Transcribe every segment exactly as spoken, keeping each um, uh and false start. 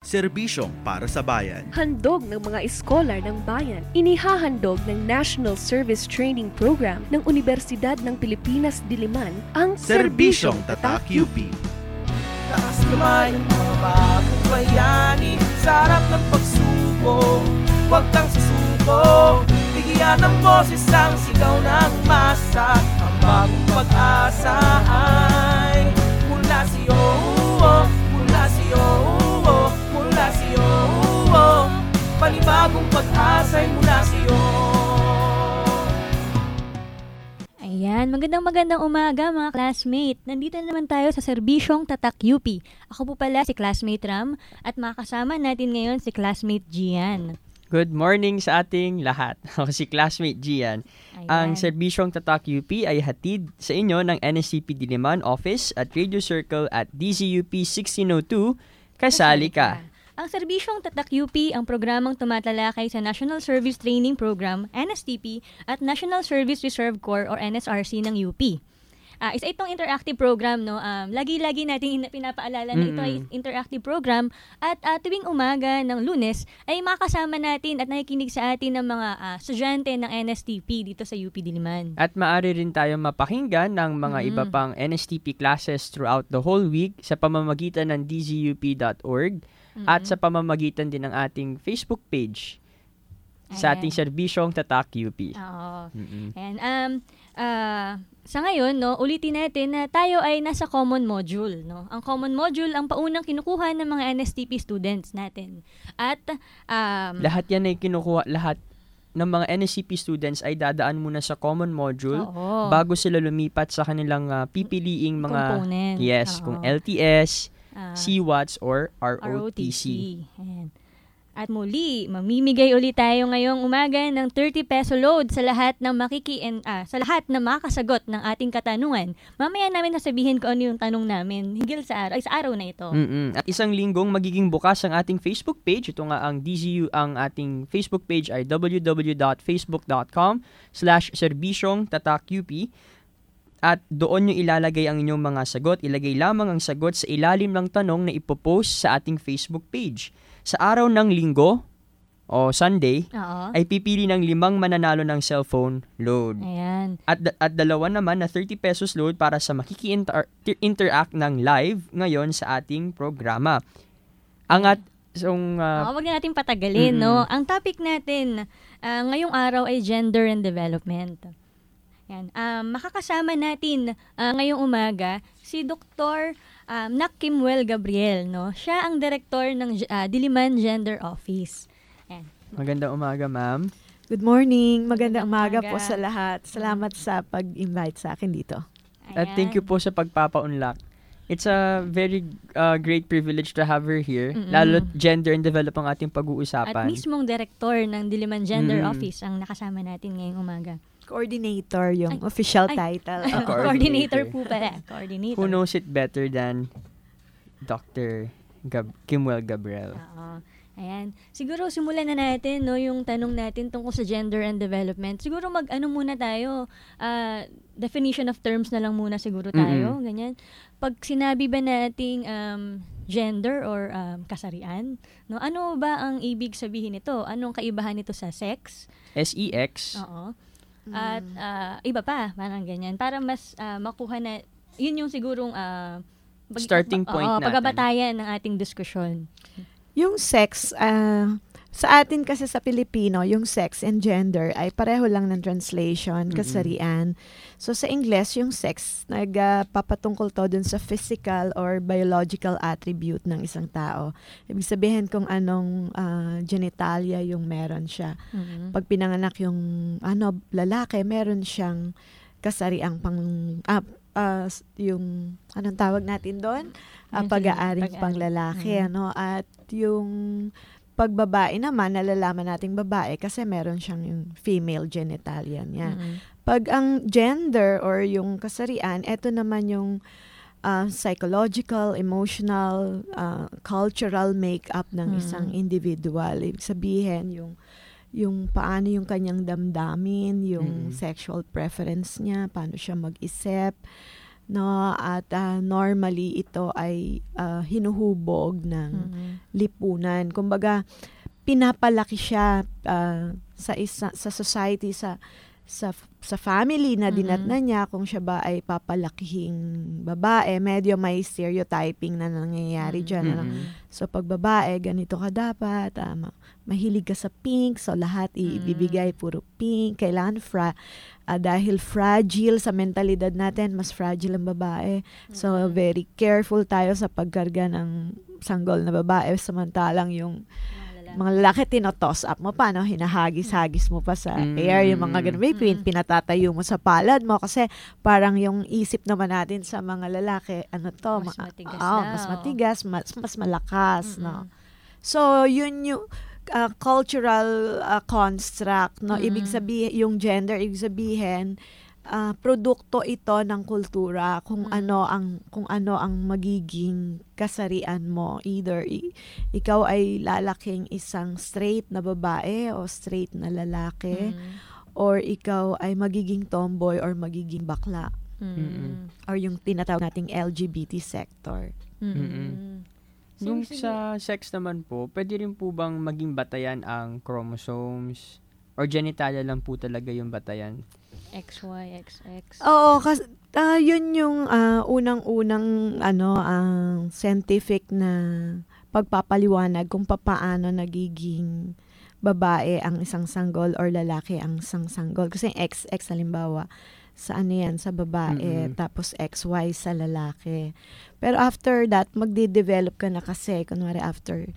Serbisyong para sa bayan. Handog ng mga eskolar ng bayan. Inihahandog ng National Service Training Program ng Universidad ng Pilipinas Diliman ang Serbisyong Tatak U P. Taas kamay ng mga bagong bayani, sa harap ng pagsubok, huwag kang susuko. Bigyan ng boses ang sigaw ng masa, ang bagong pag-asa ay mula sa iyo, mula sa iyo, mula sa iyo. Panibagong pag-asa ay mula sa iyo. Ayan, magandang magandang umaga mga classmate. Nandito naman tayo sa Serbisyong Tatak U P. Ako po pala si classmate Ram at makakasama natin ngayon si classmate Gian. Good morning sa ating lahat. Ako si classmate Gian. Ayan. Ang Serbisyong Tatak U P ay hatid sa inyo ng N S C P Diliman Office at Radio Circle at D Z U P sixteen oh two. Kasali ka. Ang Serbisyong Tatak U P ang programang tumatalakay sa National Service Training Program, N S T P, at National Service Reserve Corps or N S R C ng U P. Uh, isa itong interactive program, no? Um, lagi-lagi natin pinapaalala na ito ay interactive program at uh, tuwing umaga ng Lunes ay makasama natin at nakikinig sa atin ng mga uh, estudyante ng N S T P dito sa U P Diliman. At maaari rin tayo mapakinggan ng mga mm-hmm. iba pang N S T P classes throughout the whole week sa pamamagitan ng d z u p dot org mm-hmm. at sa pamamagitan din ng ating Facebook page. Ayan. Sa ating Serbisyong Tatak U P. Oo. Mm-hmm. And um uh, sa ngayon, no, ulitin natin na tayo ay nasa common module, no. Ang common module ang paunang kinukuha ng mga N S T P students natin. At um lahat 'yan ay kinukuha, lahat ng mga N S C P students ay dadaan muna sa common module oo. bago sila lumipat sa kanilang uh, pipiliing mga component. Yes, oo. kung L T S, uh, C W A T S or R O T C. Ayan. At muli, mamimigay ulit tayo ngayong umaga ng thirty peso load sa lahat ng makiki ah, sa lahat na makakasagot ng ating katanungan. Mamaya namin nasabihin ko ano yung tanong namin hinggil sa araw, ay, sa araw na ito. Mm-mm. At isang linggong magiging bukas ang ating Facebook page. Ito nga ang D Z U, ang ating Facebook page ay w w w dot facebook dot com slash serbisyong tatak u p. At doon nyo ilalagay ang inyong mga sagot. Ilagay lamang ang sagot sa ilalim ng tanong na ipopost sa ating Facebook page. Sa araw ng linggo o Sunday, oo. ay pipili ng limang mananalo ng cellphone load. Ayan. At, at dalawa naman na thirty pesos load para sa makiki-interact ng live ngayon sa ating programa. Ang at song uh, oh, wag na natin patagalin, mm-hmm. no. Ang topic natin uh, ngayong araw ay gender and development. Yan. Um, makakasama natin uh, ngayong umaga si Doktor um, Nakimwel Gabriel, no? Siya ang direktor ng uh, Diliman Gender Office. Yan. Magandang umaga, ma'am. Good morning. Magandang umaga, umaga po sa lahat. Salamat sa pag-invite sa akin dito. Ayan. At thank you po sa pagpapaunlak. It's a very uh, great privilege to have her here. Mm-mm. Lalo gender and develop ang ating pag-uusapan. At mismong direktor ng Diliman Gender mm. Office ang nakasama natin ngayong umaga. Coordinator yung ay, official ay, title. Ay, coordinator po pala. Coordinator. Who knows it better than Doctor Gab- Kimwel Gabriel? Oo. Ayan. Siguro simulan na natin no yung tanong natin tungkol sa gender and development. Siguro mag-ano muna tayo, uh, definition of terms na lang muna siguro tayo, mm-hmm. ganyan. Pag sinabi ba nating um, gender or um, kasarian, no, ano ba ang ibig sabihin nito? Anong kaibahan nito sa sex? S E X. Oo. At uh, iba pa, parang ganyan. Para mas uh, makuha na, yun yung sigurong uh, pag, starting point uh, natin. Pagbabatayan ng ating diskusyon. Yung sex, uh, sa atin kasi sa Pilipino, yung sex and gender ay pareho lang ng translation, kasarian. Mm-hmm. So sa Ingles, yung sex, nagpapatungkol uh, to dun sa physical or biological attribute ng isang tao. Ibig sabihin kung anong uh, genitalia yung meron siya. Mm-hmm. Pag pinanganak yung ano lalaki, meron siyang kasariang pang... Uh, uh, yung anong tawag natin doon? Uh, pag-aaring panglalaki. Mm-hmm. Ano? At yung pagbabae naman, nalalaman nating babae kasi meron siyang yung female genitalia niya. Mm-hmm. Pag ang gender or yung kasarian, eto naman yung uh, psychological, emotional, uh, cultural makeup ng mm-hmm. isang individual. Ibig sabihin, yung yung paano yung kanyang damdamin, yung mm-hmm. sexual preference niya, paano siya mag-isip, no, at ah, normally ito ay ah, hinuhubog ng Mm-mm. lipunan. Kumbaga, pinapalaki siya ah, sa isa sa society, sa sa sa family na dinatnan niya kung siya ba ay papalakihing babae. Medyo may stereotyping na nangyayari dyan. Ano? Mm-mm. So, pag babae, ganito ka dapat. ah, ma- mahilig ka sa pink. So, lahat ibibigay puro pink. Kailangan fra ah, dahil fragile sa mentalidad natin, mas fragile ang babae. So, very careful tayo sa pagkarga ng sanggol na babae. Samantalang yung mga lalaki, tinotoss up mo pa, no? Hinahagis-hagis mo pa sa Mm. air, yung mga ganun. May pin- pinatatayo mo sa palad mo kasi parang yung isip naman natin sa mga lalaki, ano to? Mas ma- matigas oh, daw. mas matigas, mas, mas malakas, no? So, yun yung uh, cultural uh, construct, no? Ibig sabihin, yung gender, ibig sabihin, ah, produkto ito ng kultura kung Mm. ano ang kung ano ang magiging kasarian mo, either i- ikaw ay lalaking isang straight na babae o straight na lalaki, Mm. or ikaw ay magiging tomboy or magiging bakla, Mm. or yung tinatawag nating L G B T sector. Mm. Yung Sige, sige. sa sex naman po, pwede rin po bang maging batayan ang chromosomes? Or genitalia lang po talaga yung batayan? X Y, X X. Oo, kasi ah, yun yung ah, unang-unang ano ang scientific na pagpapaliwanag kung papaano nagiging babae ang isang sanggol or lalaki ang isang sanggol. Kasi X X halimbawa sa ano yan, sa babae, Mm-mm. tapos X Y sa lalaki. Pero after that, magde-develop ka na kasi, kunwari after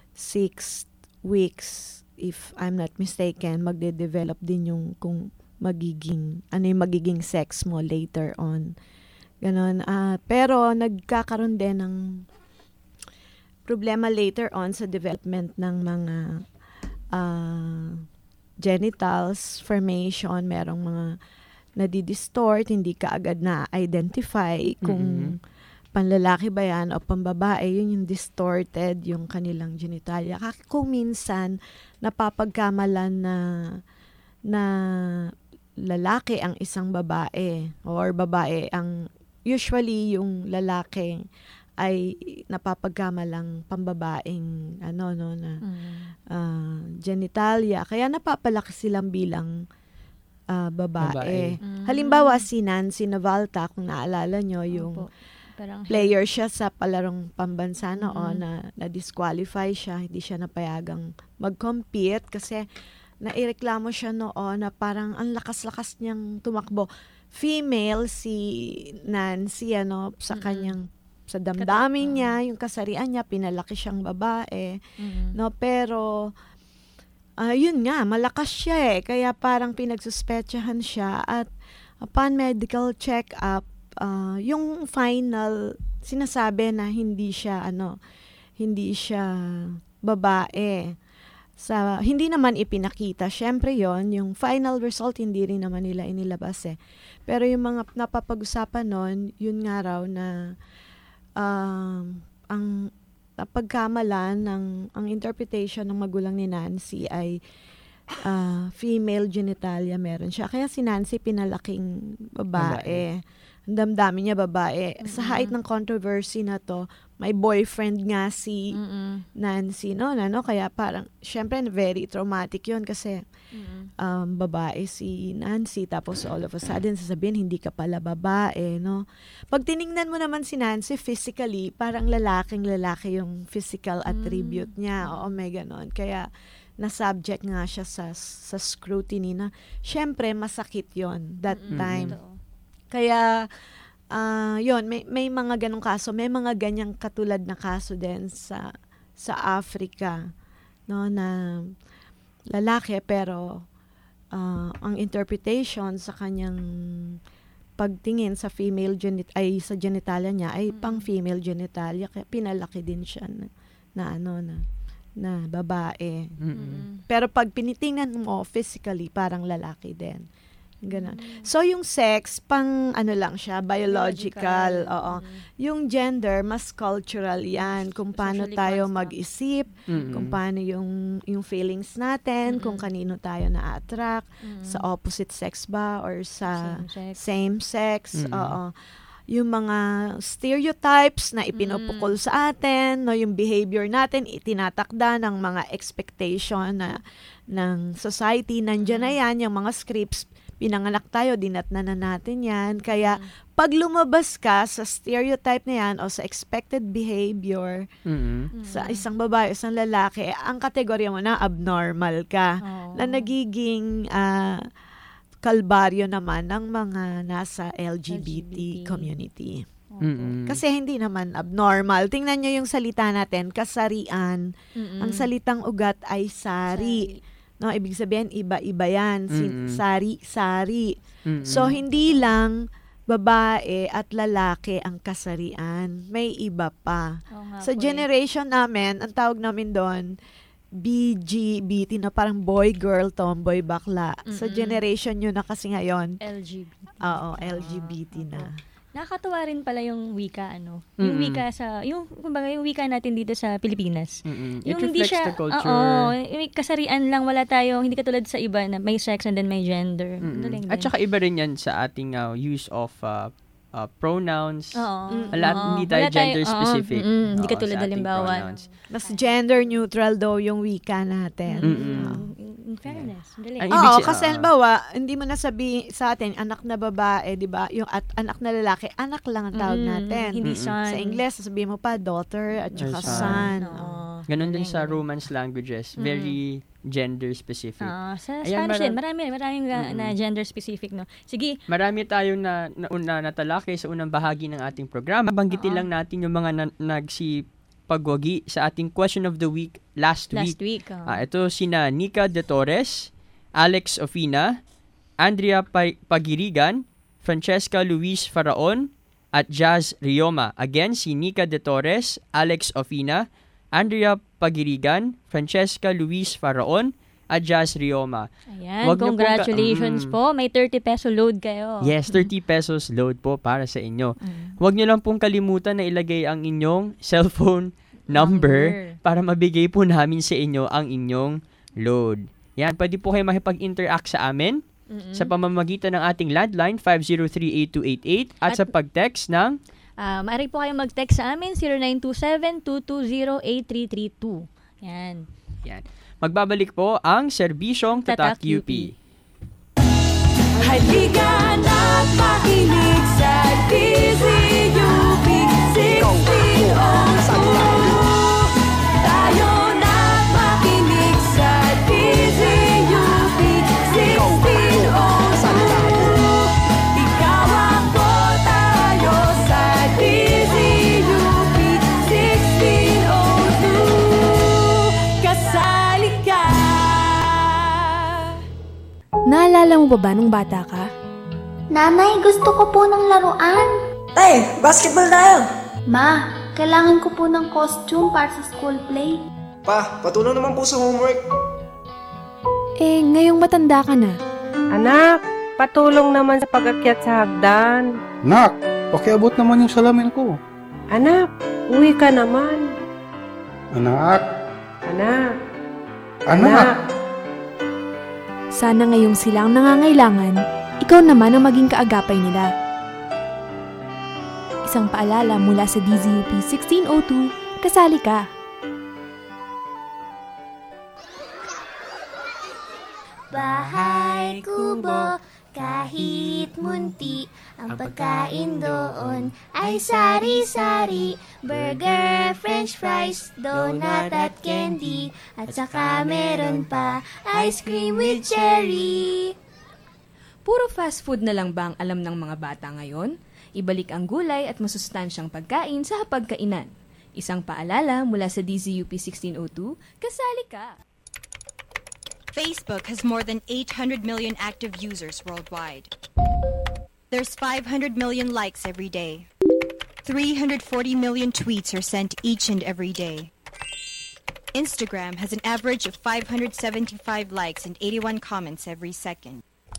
six weeks, if I'm not mistaken, magde-develop din yung kung magiging, ano yung magiging sex mo later on. Ganon. Ah, pero nagkakaroon din ng problema later on sa development ng mga ah, genitals, formation, merong mga nadidistort, hindi ka agad na-identify kung panlalaki ba yan o pambabae, yun yung distorted yung kanilang genitalia. Kak- Kung minsan napapagkamalan na na lalaki ang isang babae or babae ang usually yung lalaki ay napapagkamalang pambabaeng ano no na Mm. ah, genitalia, kaya napapalaki silang bilang ah, babae. Babae. Mm. Halimbawa si Nancy Navalta, kung naalala nyo, yung Opo. Parang player siya sa palarong pambansa noon Mm. na na-disqualify siya, hindi siya napayagang mag-compete kasi naireklamo siya noon na parang ang lakas-lakas niyang tumakbo. Female si Nancy, ano, sa Mm-mm. kanyang sa damdamin Kata- niya, yung kasarian niya, pinalaki siyang babae. Mm. No, pero ah, yun nga, malakas siya eh. Kaya parang pinagsuspetsahan siya at upon medical check-up, ah, yung final sinasabi na hindi siya ano, hindi siya babae. Sa hindi naman ipinakita. Syempre yon, yung final result hindi rin naman nila inilabas eh. Pero yung mga napapag-usapan noon, yun nga raw na um, ang napagkamalan ng ang interpretation ng magulang ni Nancy ay ah, female genitalia meron siya. Kaya si Nancy pinalaking babae. Ang damdamin niya babae. Sa height ng controversy na to, may boyfriend nga si Mm-mm. Nancy, no? Ano? Kaya parang, syempre, very traumatic yun kasi Mm-mm. um, babae si Nancy, tapos all of a sudden sasabihin hindi ka pala babae, no? Pag tiningnan mo naman si Nancy physically, parang lalaking lalaki yung physical attribute niya. Oo, may ganon. Kaya na-subject nga siya sa, sa scrutiny na syempre masakit yon that Mm-mm. time. Totoo. Kaya ah yon, may may mga ganong kaso, may mga ganyang katulad na kaso din sa sa Africa, no, na lalaki pero ah, ang interpretation sa kanyang pagtingin sa female genit ay sa genitalia niya ay Mm. pang female genitalia, kaya pinalaki din siya na, na ano na na babae. Mm-mm. Mm-mm. Pero pag pinitingnan mo physically, parang lalaki din. Ganon. Mm. So, yung sex, pang ano lang siya, biological. Biological. Oo. Mm. Yung gender, mas cultural yan. Kung paano Socially tayo construct. mag-isip, Mm-mm. kung paano yung, yung feelings natin, kung Mm-mm. kanino tayo na-attract, Mm. sa opposite sex ba, or sa Same sex. same sex. Mm-mm. Oo. yung mga stereotypes na ipinupukol sa atin, no, yung behavior natin itinatakda ng mga expectation na ng society, nandiyan na yan, yung mga scripts, pinanganak tayo, dinatnan na natin yan. Kaya pag lumabas ka sa stereotype na yan o sa expected behavior Mm-mm. sa isang babae, isang lalaki, ang kategorya mo na abnormal ka, Oh. na nagiging ah, kalbaryo naman ng mga nasa L G B T, L G B T. community. Mm-mm. Kasi hindi naman abnormal. Tingnan nyo yung salita natin, kasarian. Mm-mm. Ang salitang ugat ay sari. No, ibig sabihin, iba-iba yan. Si- Mm-mm. Sari, sari. Mm-mm. So, hindi lang babae at lalaki ang kasarian. May iba pa. Oo nga Sa po eh. generation namin, ang tawag namin doon, B G B T, na parang boy, girl, tomboy, bakla. Sa Mm-mm. generation nyo na kasi ngayon, L G B T. oo, L G B T na. Nakakatuwa rin pala yung wika, ano? Yung Mm-mm. wika sa, yung, kumbaga, yung wika natin dito sa Pilipinas. Mm-mm. It Yung hindi reflects siya, the culture. oo, yung kasarian lang, wala tayong, hindi katulad sa iba na may sex and then may gender. Mm-mm. Galing At din. saka iba rin yan sa ating uh, use of uh, uh, pronouns. Oo. Mm. Lahat, Oo. hindi tayo Wala gender oo, specific. mm, Hindi Oo, katulad sa ating halimbawa. pronouns. Mas gender neutral daw yung wika natin. Mm-mm. Oo. In fairness, galing. Ay, ibig Oo, si- kasi ah. halimbawa, hindi mo nasabi sa atin, anak na babae, di ba? Yung at anak na lalaki, anak lang ang tawag Mm, natin. Hindi Mm-mm. son. Sa Ingles, sasabihin mo pa, daughter at Or saka son. son. Oo. Ganon din Galing, sa galing. Romance languages. Very gender specific. Ah, sa Ayan, Spanish mara- din, marami, maraming na, Mm-mm. na gender specific, no? Sige, Marami tayong na, na, una natalakay sa unang bahagi ng ating programa. Banggitin Oo. lang natin yung mga na, nagsipagwagi sa ating question of the week last, last week. week. oh. Ah, ito sina Nika De Torres, Alex Ofina, Andrea Pa- Pagirigan, Francesca Luis Faraon, at Jazz Rioma. Again, si Nika De Torres, Alex Ofina, Andrea Pagirigan, Francesca Luis Faraon, at Jazz Rioma. Ayan, Wag niyo pong ka- congratulations Mm. po. May thirty peso load kayo. Yes, thirty pesos load po para sa inyo. Mm. Huwag niyo lang pong kalimutan na ilagay ang inyong cellphone number, Number. para mabigay po namin sa inyo ang inyong load. Yan, pwede po kayo makipag-interact sa amin Mm-mm. sa pamamagitan ng ating landline five zero three eight two eight eight at, At- sa pag-text ng Ah, maaari po kayong mag-text sa amin zero nine two seven two two zero eight three three two. Yan. yan. Magbabalik po ang serbisyong Tatak Tatak U U P. P. Halika na't makinig sa D Z U P sixteen oh two. Tayo na't makinig sa D Z U P sixteen oh two. Ikaw ako, tayo sa D Z U P sixteen oh two. Kasali ka. Naalala mo ba ba nung bata ka? Nanay, gusto ko po ng laruan. Tay, basketball tayo. Ma, kailangan ko po ng costume para sa school play. Pa, patulong naman po sa homework. Eh, ngayong matanda ka na. Anak, patulong naman sa pag-akyat sa hagdan. Nak, pakiabot naman yung salamin ko. Anak, uwi ka naman. Anak, Anak, anak. Sana ngayong sila ang nangangailangan, ikaw naman ang maging kaagapay nila. Isang paalala mula sa D Z U P sixteen oh two, kasali ka. Bahay kubo, kahit munti, ang pagkain doon ay sari-sari. Burger, french fries, donut at candy, at saka meron pa ice cream with cherry. Puro fast food na lang ba ang alam ng mga bata ngayon? Ibalik ang gulay at masustansyang pagkain sa hapagkainan. Isang paalala mula sa D Z U P sixteen oh two, kasali ka! Facebook has more than eight hundred million active users worldwide. There's five hundred million likes every day. three hundred forty million tweets are sent each and every day. Instagram has an average of five hundred seventy-five likes and eighty-one comments every second.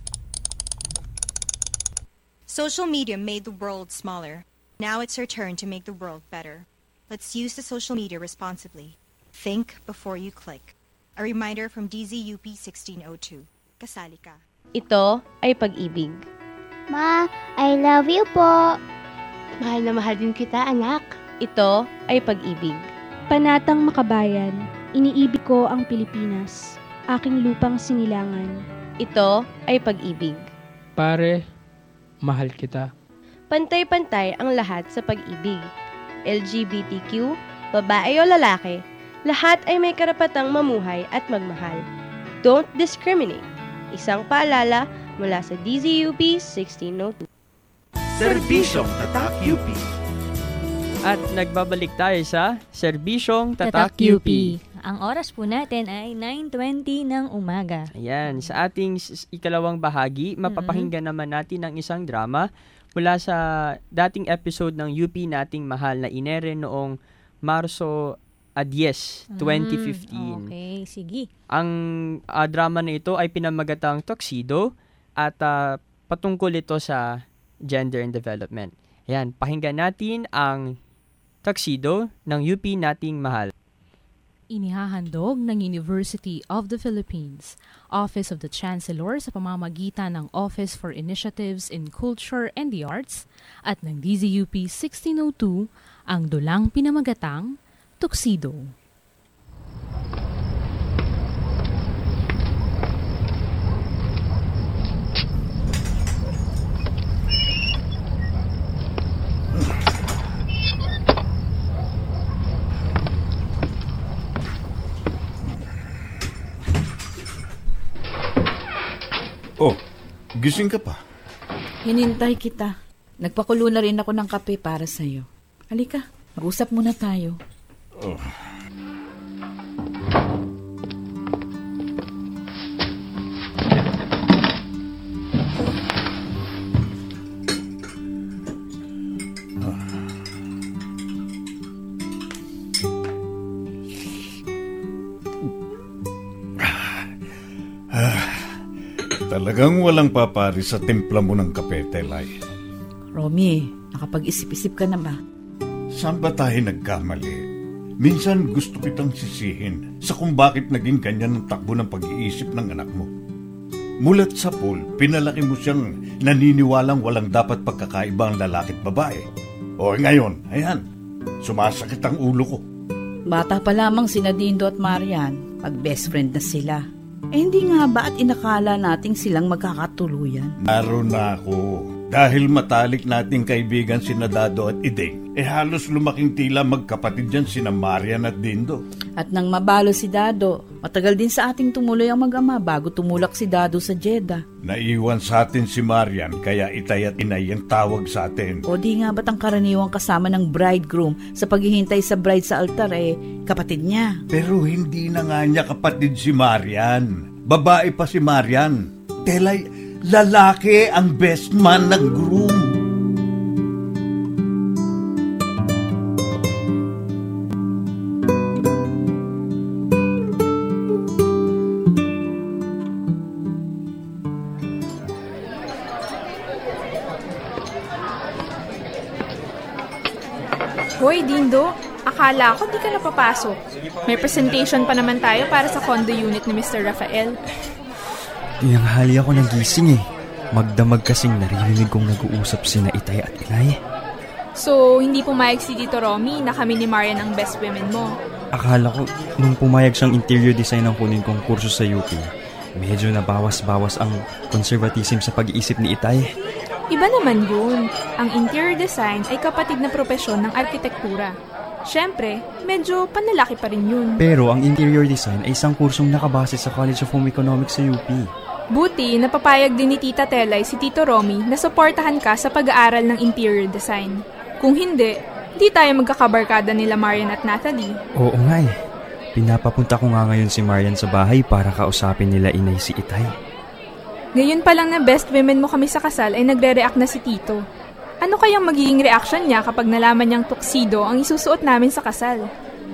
Social media made the world smaller. Now it's our turn to make the world better. Let's use the social media responsibly. Think before you click. A reminder from D Z U P sixteen oh two. Kasali ka. Ito ay pag-ibig. Ma, I love you po. Mahal na mahal din kita, anak. Ito ay pag-ibig. Panatang makabayan, iniibig ko ang Pilipinas, aking lupang sinilangan. Ito ay pag-ibig. Pare, mahal kita. Pantay-pantay ang lahat sa pag-ibig. L G B T Q, babae o lalaki, lahat ay may karapatang mamuhay at magmahal. Don't discriminate. Isang paalala mula sa D Z U P sixteen oh two. Serbisyong Tatak U P. At nagbabalik tayo sa Serbisyong Tatak, Tatak U U P. P. Ang oras po natin ay nine twenty ng umaga. Ayan, sa ating s- ikalawang bahagi, mapapakinggan naman natin ang isang drama mula sa dating episode ng U P Nating Mahal na inere noong Marso Adyes, twenty fifteen. Mm, okay, sige. Ang uh, drama na ito ay pinamagatang Tuxedo at uh, patungkol ito sa gender and development. Ayan, pakinggan natin ang Tuxedo ng U P Nating Mahal. Inihahandog ng University of the Philippines, Office of the Chancellor sa pamamagitan ng Office for Initiatives in Culture and the Arts at ng D Z U P sixteen oh two ang dulang pinamagatang Tuxedo. Oh, gising ka pa. Hinintay kita. Nagpakulo na rin ako ng kape para sa'yo. Halika, mag-usap muna tayo. Oh. Talagang walang papari sa timpla mo ng kape, Telay. Romy, nakapag-isip-isip ka na ba? Saan ba tayo nagkamali? Minsan gusto kitang sisihin sa kung bakit naging ganyan ang takbo ng pag-iisip ng anak mo. Mulat sa pool, pinalaki mo siyang naniniwalang walang dapat pagkakaiba ang lalaki at babae. O ngayon, ayan, sumasakit ang ulo ko. Bata pa lamang sina Dindo at Marian, mag-best friend na sila. Eh hindi nga ba at inakala nating silang magkakatuluyan? Naroon na ako. Dahil matalik nating kaibigan sina Dado at Ideng, eh halos lumaking tila magkapatid yan sina Marian at Dindo. At nang mabalo si Dado, matagal din sa ating tumuloy ang mag-ama bago tumulak si Dado sa Jeddah. Naiwan sa atin si Marian, kaya Itay at Inay ang tawag sa atin. O di nga ba't ang karaniwang kasama ng bridegroom sa paghihintay sa bride sa altar eh, kapatid niya? Pero hindi na nga niya kapatid si Marian. Babae pa si Marian. Telay, lalaki ang best man ng groom. Hoy, Dindo. Akala ko di ka napapasok. May presentation pa naman tayo para sa condo unit ni Mister Rafael. Tinanghali ako nagising eh. Magdamag kasing narinig kong nag-uusap sina Itay at Inay. So, hindi pumayag si Tito Romy na kami ni Marian ang best women mo? Akala ko, nung pumayag siyang interior design ang kunin kong kurso sa U P, medyo nabawas-bawas ang conservatism sa pag-iisip ni Itay. Iba naman yun. Ang interior design ay kapatid na propesyon ng arkitektura. Siyempre, medyo panlalaki pa rin yun. Pero ang interior design ay isang kursong nakabase sa College of Home Economics sa U P. Buti, napapayag din ni Tita Telay si Tito Romy na suportahan ka sa pag-aaral ng interior design. Kung hindi, di tayo magkakabarkada nila Marian at Nathalie. Oo nga eh. Pinapapunta ko nga ngayon si Marian sa bahay para kausapin nila Inay si Itay. Ngayon pa lang na best women mo kami sa kasal ay nagre-react na si Tito. Ano kayang magiging reaction niya kapag nalaman niyang tuxedo ang isusuot namin sa kasal?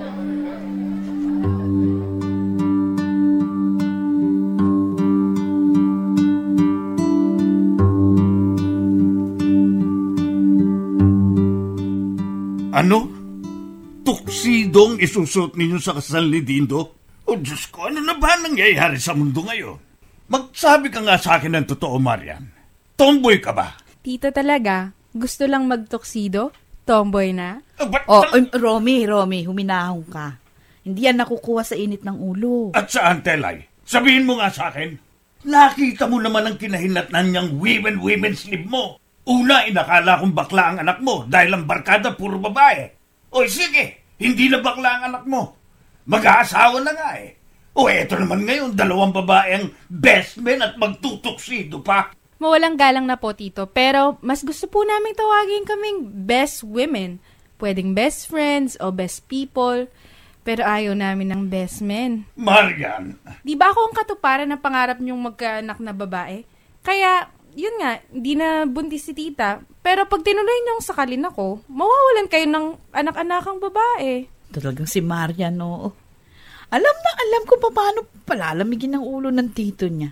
Ano? Tuxedo ang isusuot ninyo sa kasal ni Dindo? O Diyos ko, ano na ba nangyayari sa mundo ngayon? Magsabi ka nga sa akin ng totoo, Marian. Tomboy ka ba? Tito talaga, Gusto lang magtuksido? Tomboy na? Oh, um, Romy, Romy, huminahon ka. Hindi yan nakukuha sa init ng ulo. At saan, Telay? Sabihin mo nga sa akin. Nakita mo naman ang kinahinatnan niyang women-women slip mo. Una, inakala kong bakla ang anak mo dahil ang barkada puro babae. O sige, hindi na bakla ang anak mo. Mag-aasawa na nga eh. O eto naman ngayon, dalawang babae ang best men at magtutuksido pa. Mawalang galang na po, Tito. Pero mas gusto po namin tawagin kaming best women. Pwedeng best friends o best people. Pero ayaw namin ng best men. Marian! Di ba ako ang katuparan ng pangarap niyong magkaanak na babae? Kaya, yun nga, hindi na buntis si Tita. Pero pag tinuloy niyong sakalin ako, mawawalan kayo ng anak-anakang babae. Talagang si Marian, no? Alam na alam ko pa paano palalamigin ang ulo ng tito niya.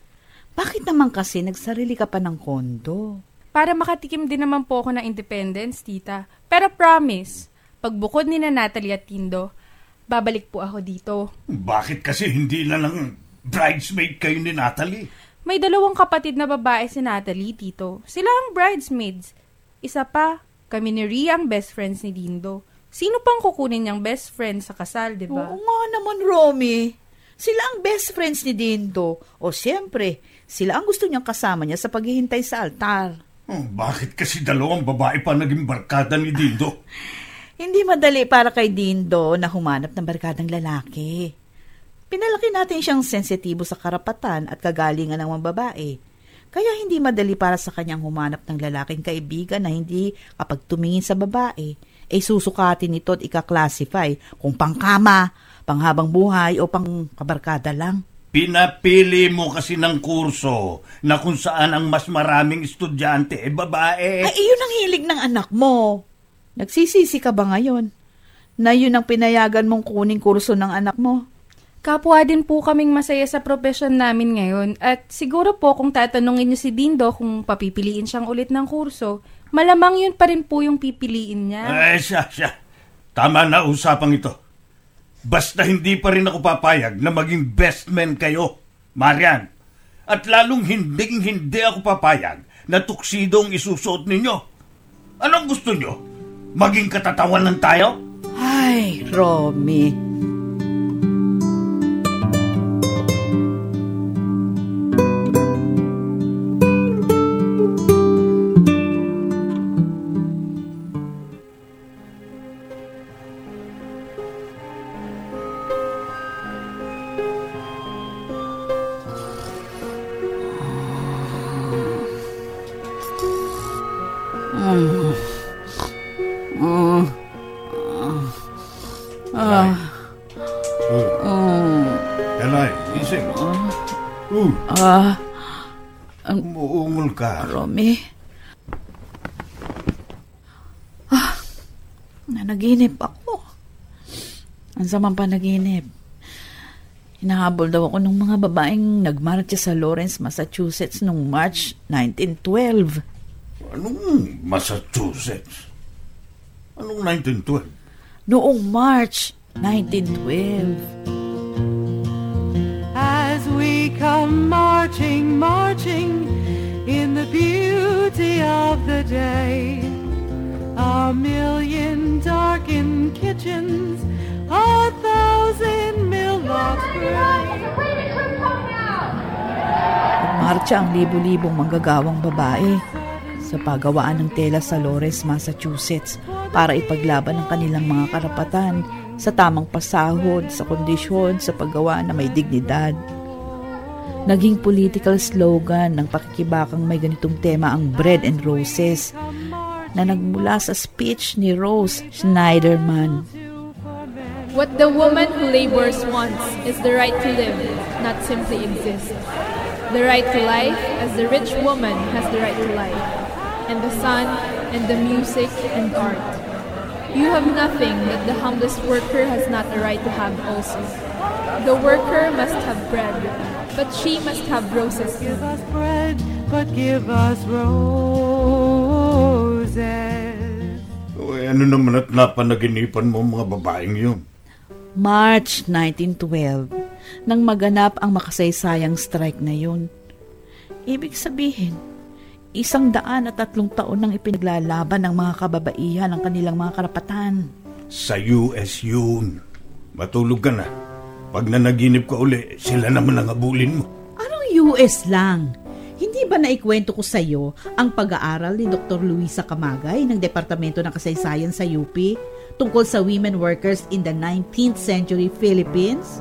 Bakit naman kasi nagsarili ka pa ng kondo? Para makatikim din naman po ako ng independence, Tita. Pero promise, pagbukod ni na Natalie at Tindo, babalik po ako dito. Bakit kasi hindi na lang bridesmaid kayo ni Natalie? May dalawang kapatid na babae si Natalie, Tito. Sila ang bridesmaids. Isa pa, kami ni Rhea ang best friends ni Dindo. Sino pang kukunin niyang best friend sa kasal, di ba? Oo nga naman, Romy. Sila ang best friends ni Dindo. O siyempre, sila ang gusto niyang kasama niya sa paghihintay sa altar. Oh, bakit kasi dalawang babae pa naging barkada ni Dindo? Hindi madali para kay Dindo na humanap ng barkadang lalaki. Pinalaki natin siyang sensitibo sa karapatan at kagalingan ng mga babae. Kaya hindi madali para sa kanyang humanap ng lalaking kaibigan na hindi kapag tumingin sa babae, ay susukatin nito at ika-classify kung pangkama, panghabang buhay o pang kabarkada lang. Pinapili mo kasi ng kurso na kung saan ang mas maraming estudyante ay babae. Ay, iyon ang hilig ng anak mo. Nagsisisi ka ba ngayon na yun ang pinayagan mong kuning kurso ng anak mo? Kapwa din po kaming masaya sa profesyon namin ngayon at siguro po kung tatanungin niyo si Dindo kung papipiliin siyang ulit ng kurso, malamang yun pa rin po yung pipiliin niya. Ay, siya, siya. Tama na usapang ito. Basta hindi pa rin ako papayag na maging best man kayo, Marian. At lalong hinding hindi ako papayag na tuksido ang isusuot ninyo. Anong gusto nyo? Maging katatawanan tayo? Ay, Romy. Elay, ising. Uh. Ah. Umuungol ka. Romy. Ah. Nanaginip ako. Ang samang panaginip. Hinahabol daw ako ng mga babaeng nagmarcha sa Lawrence, Massachusetts noong March nineteen twelve. Anong Massachusetts? Anong nineteen twelve? Noong March nineteen twelve. As we come marching, marching in the beauty of the day, a million darkened kitchens, a thousand millocks gray. Marcha ang libu-libong manggagawang babae sa paggawaan ng tela sa Lawrence, Massachusetts para ipaglaban ang kanilang mga karapatan sa tamang pasahod, sa kondisyon, sa paggawa na may dignidad. Naging political slogan ng pakikibakang may ganitong tema ang Bread and Roses na nagmula sa speech ni Rose Schneiderman. What the woman who labors wants is the right to live, not simply exist. The right to life as the rich woman has the right to life, and the sun, and the music, and art. You have nothing that the humblest worker has not a right to have also. The worker must have bread, but she must have roses. Give us bread, but give us roses. O, ano naman at napanaginipan mo mga babaeng yun? March nineteen twelve, nang maganap ang makasaysayang strike na yun. Ibig sabihin, Isang daan at tatlong taon nang ipinaglalaban ng mga kababaihan ang kanilang mga karapatan. Sa U S yun. Matulog ka na. Pag nanaginip ka uli, sila naman ang abulin mo. Anong U S lang? Hindi ba naikwento ko sa iyo ang pag-aaral ni Doctor Luisa Camagay ng Departamento ng Kasaysayan sa U P tungkol sa women workers in the nineteenth century Philippines?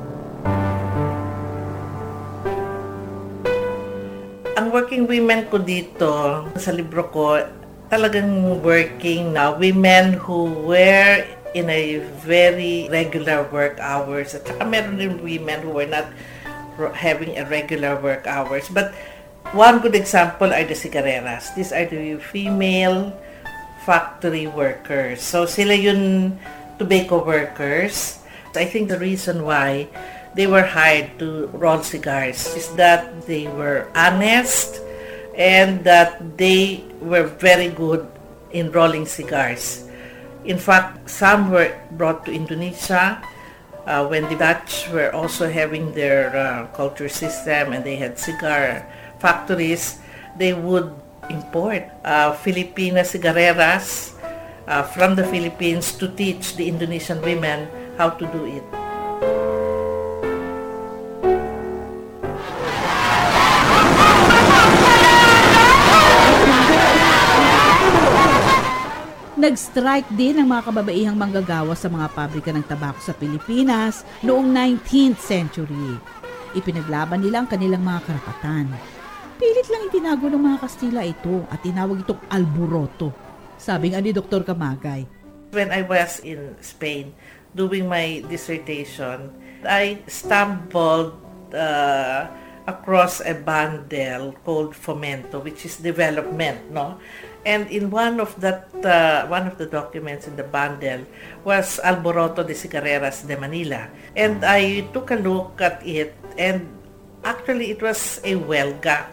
Ang working women ko dito, sa libro ko, talagang working na women who were in a very regular work hours. At saka meron din women who were not having a regular work hours. But one good example are the cigareras. These are the female factory workers. So sila yun tobacco workers. I think the reason why they were hired to roll cigars is that they were honest and that they were very good in rolling cigars. In fact, some were brought to Indonesia uh, when the Dutch were also having their uh, culture system and they had cigar factories. They would import uh, Filipina cigareras uh, from the Philippines to teach the Indonesian women how to do it. Nag-strike din ang mga kababaihang manggagawa sa mga pabrika ng tabako sa Pilipinas noong nineteenth century. Ipinaglaban nila ang kanilang mga karapatan. Pilit lang itinago ng mga Kastila ito at tinawag itong alboroto, sabi nga ni Doctor Camagay. When I was in Spain doing my dissertation, I stumbled uh, across a bundle called Fomento, which is development, no? And in one of that, uh, one of the documents in the bundle was Alboroto de Cigarreras de Manila. And I took a look at it, and actually it was a huelga,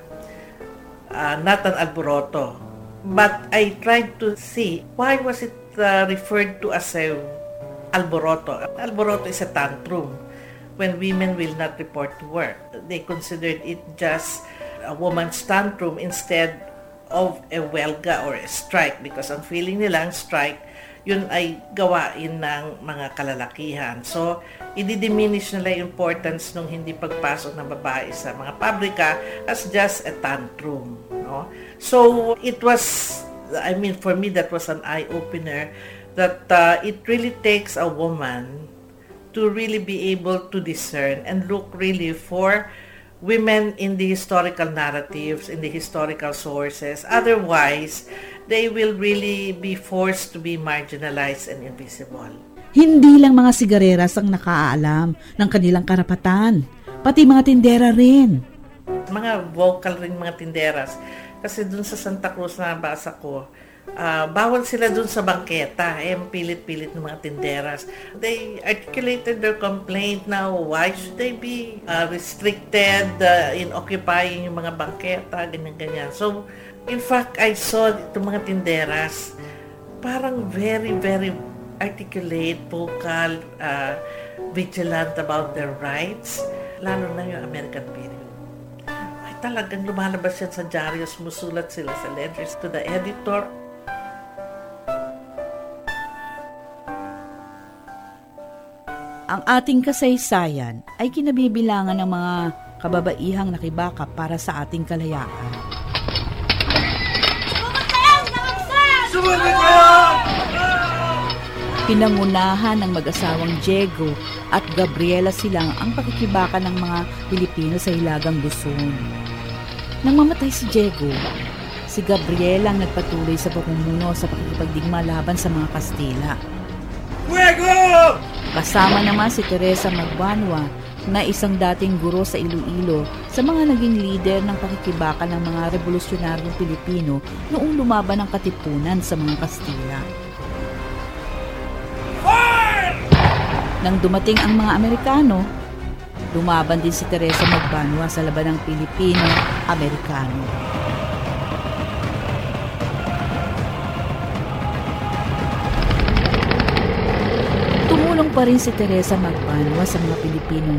uh, not an alboroto. But I tried to see why was it uh, referred to as a alboroto. Alboroto is a tantrum when women will not report to work. They considered it just a woman's tantrum instead of a huelga or a strike, because ang feeling nilang strike, yun ay gawain ng mga kalalakihan. So, i-diminish nila yung importance ng hindi pagpasok ng babae sa mga pabrika as just a tantrum. No? So, it was, I mean, for me, that was an eye-opener that uh, it really takes a woman to really be able to discern and look really for women in the historical narratives, in the historical sources. Otherwise, they will really be forced to be marginalized and invisible. Hindi lang mga sigareras ang nakaalam ng kanilang karapatan, pati mga tindera rin. Mga vocal rin mga tinderas. Kasi dun sa Santa Cruz na basa ko, Uh, bawal sila dun sa bangketa, eh, pilit-pilit ng mga tinderas. They articulated their complaint now, why should they be uh, restricted uh, in occupying yung mga bangketa, ganyan-ganyan. So, in fact, I saw itong mga tinderas, parang very, very articulate, vocal, uh, vigilant about their rights, lalo na yung American period. Ay, talagang lumalabas yan sa dyaryo, sumusulat sila sa letters to the editor. Ang ating kasaysayan ay kinabibilangan ng mga kababaihang nakibaka para sa ating kalayaan. Sumunod kayo! Pinangunahan ng mag-asawang Diego at Gabriela Silang ang pakikibaka ng mga Pilipino sa Hilagang Luzon. Nang mamatay si Diego, si Gabriela ang nagpatuloy sa pamumuno sa pakikipagdigma laban sa mga Kastila. Fuego! Kasama naman si Teresa Magbanwa na isang dating guro sa Iloilo sa mga naging leader ng pakikibaka ng mga revolusyonaryong Pilipino noong lumaban ng katipunan sa mga Kastila. Nang dumating ang mga Amerikano, lumaban din si Teresa Magbanwa sa labanang Pilipino-Amerikano. Tumulong pa rin si Teresa Magbanwa sa mga Pilipinong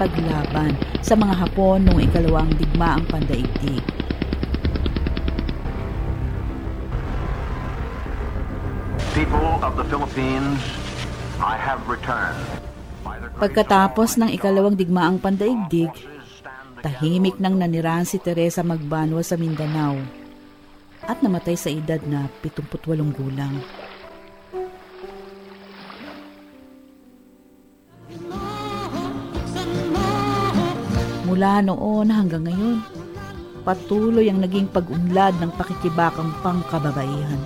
nakikipaglaban sa mga Hapon noong ikalawang digmaang pandaigdig. People of the Philippines, I have returned. Pagkatapos ng ikalawang digmaang pandaigdig, tahimik nang nanirahan si Teresa Magbanwa sa Mindanao at namatay sa edad na pitungputwalong gulang. Mula noon hanggang ngayon, patuloy ang naging pag-unlad ng pakikibakang pangkababaihan.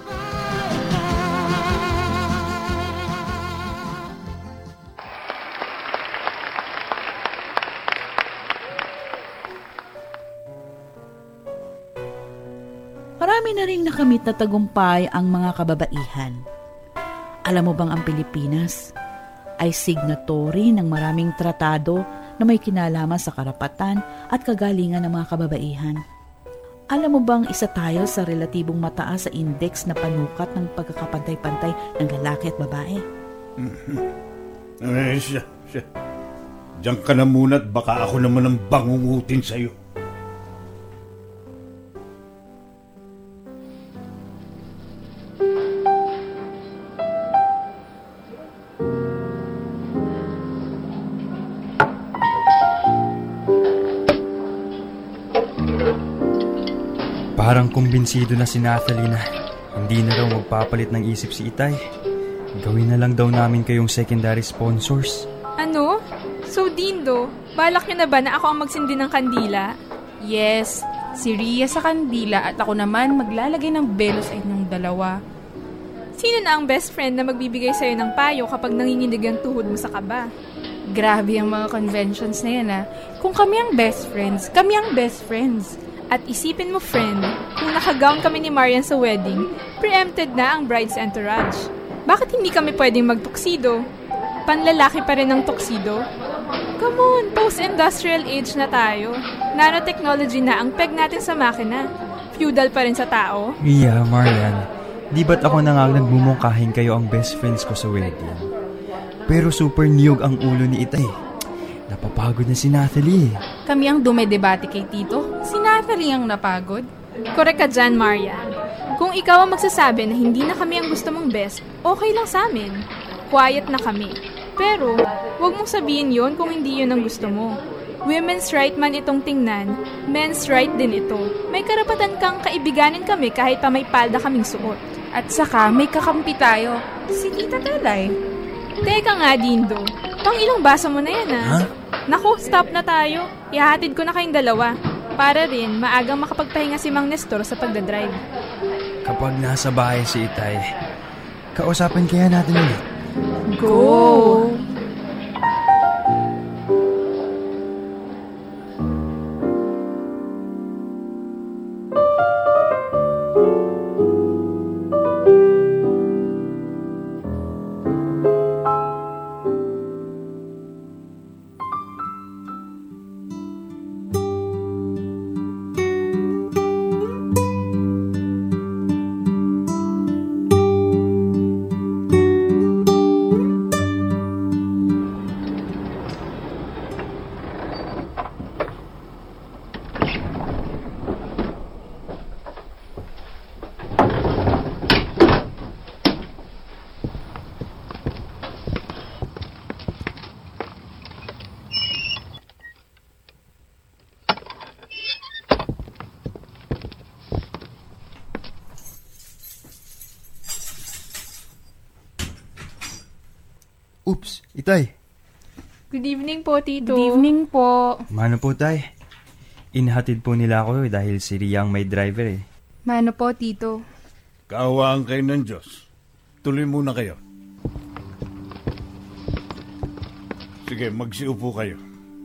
Marami na rin nakamit na tagumpay ang mga kababaihan. Alam mo bang ang Pilipinas ay signatory ng maraming tratado na may kinalaman sa karapatan at kagalingan ng mga kababaihan? Alam mo bang isa tayo sa relatibong mataas sa index na panukat ng pagkakapantay-pantay ng lalaki at babae? Eh, siya, siya. Diyan ka na muna at baka ako naman ang bangungutin sa'yo. Parang kumbinsido na si Nathalie na hindi na raw magpapalit ng isip si Itay. Gawin na lang daw namin kayong secondary sponsors. Ano? So Dindo, balak niyo na ba na ako ang magsindi ng kandila? Yes, si Ria sa kandila at ako naman maglalagay ng belo sa inyong dalawa. Sino na ang best friend na magbibigay sa'yo ng payo kapag nanginginig ang tuhod mo sa kaba? Grabe ang mga conventions na yan, ha? Kung kami ang best friends, kami ang best friends. At isipin mo, friend, kung nakagown kami ni Marian sa wedding, preempted na ang bride's entourage. Bakit hindi kami pwedeng magtuksido? Panlalaki pa rin ang tuksido. Come on, post-industrial age na tayo. Nanotechnology na ang peg natin sa makina. Feudal pa rin sa tao. Ria, Marian, di ba't ako na nga nagmumungkahin kayo ang best friends ko sa wedding? Pero super niyog ang ulo ni Itay. Napapagod na si Nathalie. Kami ang dumedebate kay Tito. Si Nathalie ang napagod. Correct ka dyan, Marian. Kung ikaw ang magsasabi na hindi na kami ang gusto mong best, okay lang sa amin. Quiet na kami. Pero, wag mong sabihin yon kung hindi yun ang gusto mo. Women's right man itong tingnan, men's right din ito. May karapatan kang kaibiganin kami kahit pa may palda kaming suot. At saka, may kakampi tayo. Si Tita Telay. Teka nga, Dindo. Pang ilang baso mo na yan, ha? Huh? Naku, stop na tayo. Ihahatid ko na kayong dalawa. Para rin, maagang makapagpahinga si Mang Nestor sa pagdadrive. Kapag nasa bahay si Itay, kausapin kaya natin ulit. Go! Oops, Itay. Good evening po, Tito. Good evening po. Mano po, Tay? Inhatid po nila ako dahil si Ria ang may driver eh. Mano po, Tito? Kaawaan kayo ng Diyos. Tuloy muna kayo. Sige, magsiupo kayo.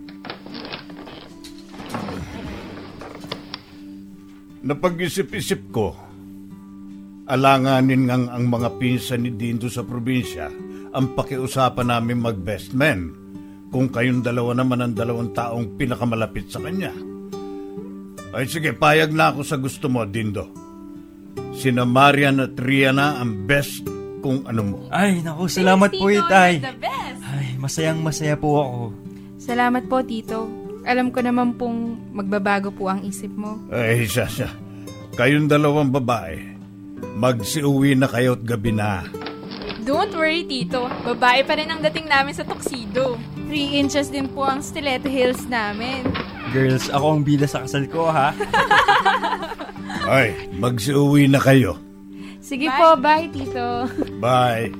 Napag-isip-isip ko, alanganin ngang ang mga pinsan ni Dindo sa probinsya ang pakiusapan namin mag-best men kung kayong dalawa naman ang dalawang taong pinakamalapit sa kanya. Ay sige, payag na ako sa gusto mo, Dindo. Sina Marian at Ria na ang best kung ano mo. Ay, naku, salamat po, Itay. The best. Ay, masayang masaya po ako. Salamat po, Tito. Alam ko naman pong magbabago po ang isip mo. Ay, siya, siya. Kayong dalawang babae, Magsiuwi na kayo't gabi na. Don't worry, Tito. Babae pa rin ang dating namin sa tuxedo. Three inches din po ang stiletto heels namin. Girls, ako ang bida sa kasal ko, ha? Ay, magsiuwi na kayo. Sige bye. po, bye, Tito. Bye.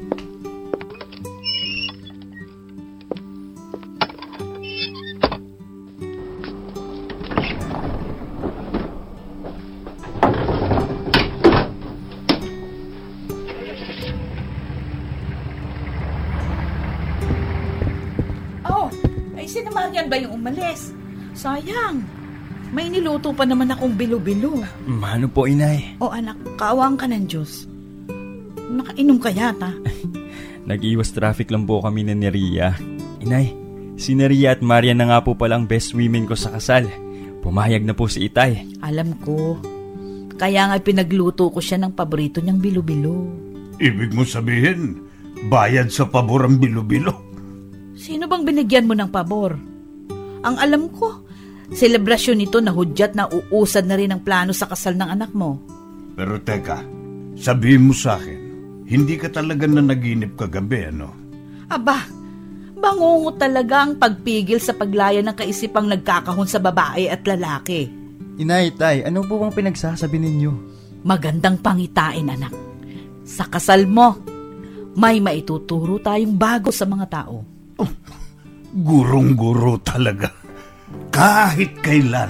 Si Marian ba yung umalis? Sayang. May niluto pa naman akong bilo-bilo. Mano po, inay? O anak, kaawang ka ng Diyos. Nakainom ka yata. Nag-iwas traffic lang po kami na ni Ria. Inay, si Ria at Marian na nga po palang best women ko sa kasal. Pumayag na po si Itay. Alam ko. Kaya nga pinagluto ko siya ng paborito niyang bilo-bilo. Ibig mo sabihin, bayad sa pabor ang bilo-bilo? Sino bang binigyan mo ng pabor? Ang alam ko, selebrasyon nito na hudyat na uusad na rin ang plano sa kasal ng anak mo. Pero teka, sabihin mo sa akin, hindi ka talaga na naginip kagabi, ano? Aba, bangungo talaga ang pagpigil sa paglaya ng kaisipang nagkakahon sa babae at lalaki. Inay, Tay, ano po bang pinagsasabi ninyo? Magandang pangitain, anak. Sa kasal mo, may maituturo tayong bago sa mga tao. Oh, gurong-guro talaga. Kahit kailan.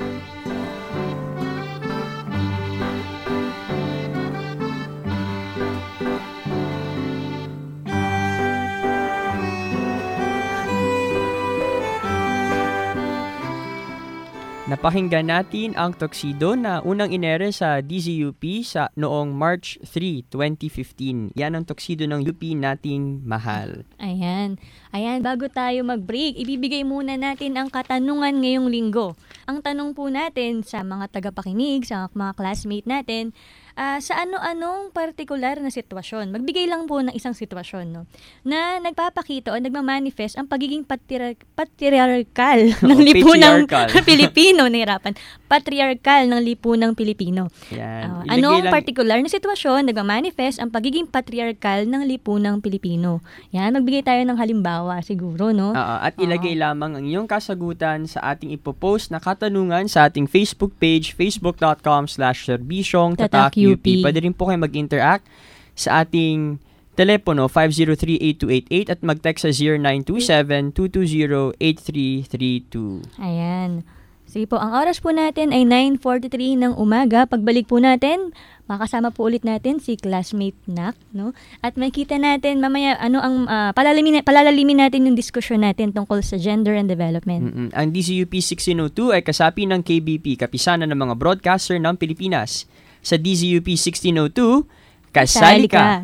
Napakinggan natin ang tuxedo na unang inere sa D Z U P sa noong March third, twenty fifteen. Yan ang tuxedo ng U P nating mahal. Ayan. Ayan, bago tayo mag-break, ibibigay muna natin ang katanungan ngayong linggo. Ang tanong po natin sa mga tagapakinig, sa mga classmate natin, uh, sa ano-anong partikular na sitwasyon. Magbigay lang po ng isang sitwasyon, no, na nagpapakita o nagmamanifest ang pagiging patri- patriarkal ng lipunang Pilipino. Nahirapan. Patriarkal ng lipunang Pilipino. Yan. Uh, anong lang... partikular na sitwasyon nagmamanifest ang pagiging patriarkal ng lipunang Pilipino? Yan, magbigay tayo ng halimbawa siguro, no? Uh, at ilagay uh, lamang ang iyong kasagutan sa ating ipopost na katanungan sa ating Facebook page, facebook.com slash serbisyong tatak U P. Pwede rin po kayo mag-interact sa ating telepono five zero three, eight two eight eight at mag-text sa zero nine two seven, two two zero, eight three three two. Ayan. Sige po, ang oras po natin ay nine forty-three ng umaga. Pagbalik po natin, makasama po ulit natin si classmate Nak, no? At makita natin mamaya ano ang uh, palalimin, palalalimin natin yung diskusyon natin tungkol sa gender and development. Mm-mm. Ang D Z U P sixteen oh two ay kasapi ng K B P, kapisanan ng mga broadcaster ng Pilipinas. Sa D Z U P sixteen oh two, kasali ka!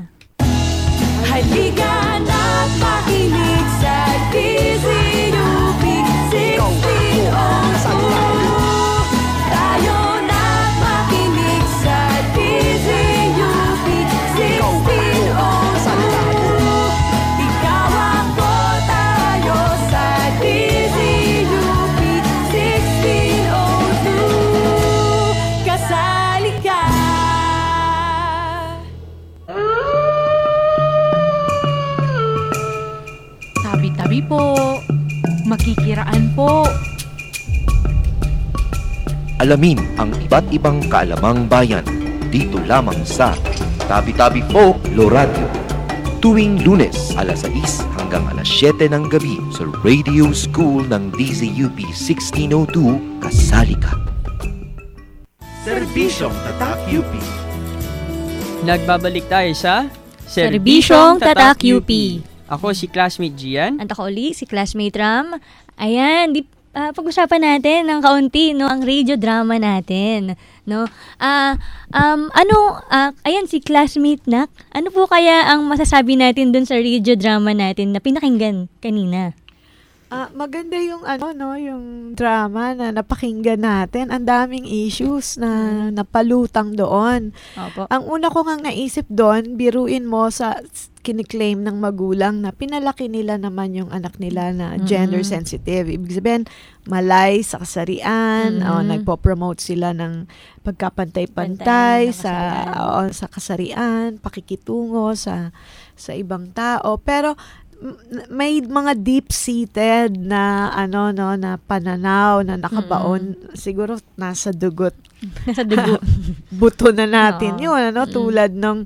Halika na't makinig sa D Z U P sixteen oh two. Tayo na't makinig sa D Z U P sixteen oh two. Ikaw ako, tayo sa D Z U P sixteen oh two. Kasali ka! Tabi-tabi po. Makikiraan po. Alamin ang iba't ibang kaalamang bayan dito lamang sa Tabi-Tabi Po Lo Radio. Tuwing Lunes, alas sais hanggang alas siyete ng gabi sa Radio School ng D Z U P sixteen oh two, kasali ka. Serbisyong Tatak U P. Nagbabalik tayo sa Serbisyong Tatak U P. Ako si classmate Gian. At ako ulit si classmate Ram. Ayan, di, uh, pag-usapan natin ng kaunti, no, ang radio drama natin, no. Ah, uh, um ano uh, ayan si classmate Nak. Ano po kaya ang masasabi natin dun sa radio drama natin na pinakinggan kanina? Ah, maganda yung ano no, yung drama na napakinggan natin. Ang daming issues na napalutang doon. Opo. Ang una ko ngang naisip doon, biruin mo sa kiniklaim ng magulang na pinalaki nila naman yung anak nila na gender sensitive. Ibig sabihin, malay sa kasarian, Mm-mm. o nagpo-promote sila ng pagkapantay-pantay sa o, sa kasarian, pakikitungo sa sa ibang tao. Pero m- may mga deep-seated na ano no na pananaw na nakabaon siguro nasa dugot. Nasa dugo. Buto na natin Oo. yun, ano, Mm-mm. tulad ng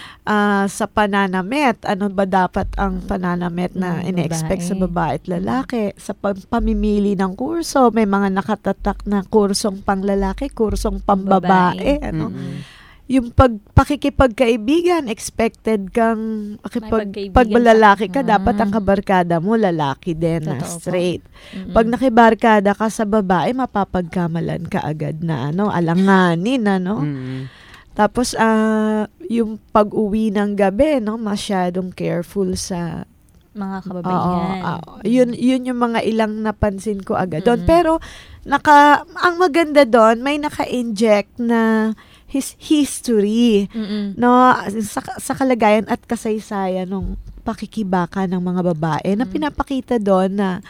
ah, sa pananamit. Ano ba dapat ang pananamit na Mm, ine-expect sa babae. babae at lalaki? Sa pam- pamimili ng kurso, may mga nakatatak na kursong panglalaki, kursong pambabae. Babae. Ano? Mm-mm. Yung pag, pakikipagkaibigan, expected kang pakipag, Makipagkaibigan pag lalaki ka, ka. dapat ang kabarkada mo lalaki din na Totoo po. straight. Mm-mm. Pag nakibarkada ka sa babae, mapapagkamalan ka agad na ano, alanganin, ano? Mm. Tapos, ah, yung pag-uwi ng gabi, no, masyadong careful sa Mga kababaihan. Oo, oo. yun, yun yung mga ilang napansin ko agad doon. Mm. Pero, naka, ang maganda doon, may naka-inject na his history, Mm-mm. no, sa, sa kalagayan at kasaysayan ng pakikibaka ng mga babae na pinapakita doon na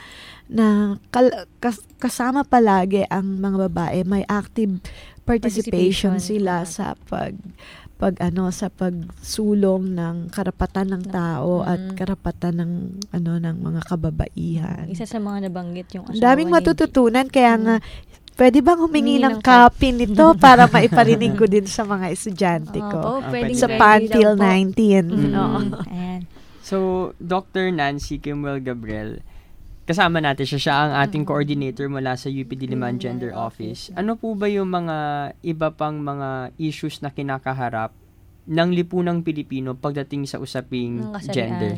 na kal- kas- kasama palagi ang mga babae, may active participation, Participation. sila sa pag pag ano sa pagsulong ng karapatan ng tao at Mm. karapatan ng ano ng mga kababaihan. Isa sa mga nabanggit yung Ang asawa daming ni- matututunan kaya nga pwede bang humingi Humingi ng ng copy nito para maiparinig ko din sa mga estudyante ko? Oo, pwedeng sa ready Pantil daw po. nineteen. Mm. Oo. Ayan. So, Doctor Nancy Kimuel Gabriel, kasama natin siya. Siya ang ating coordinator mula sa U P Diliman Gender Office. Ano po ba yung mga iba pang mga issues na kinakaharap ng lipunang Pilipino pagdating sa usaping Ng kasarian. gender?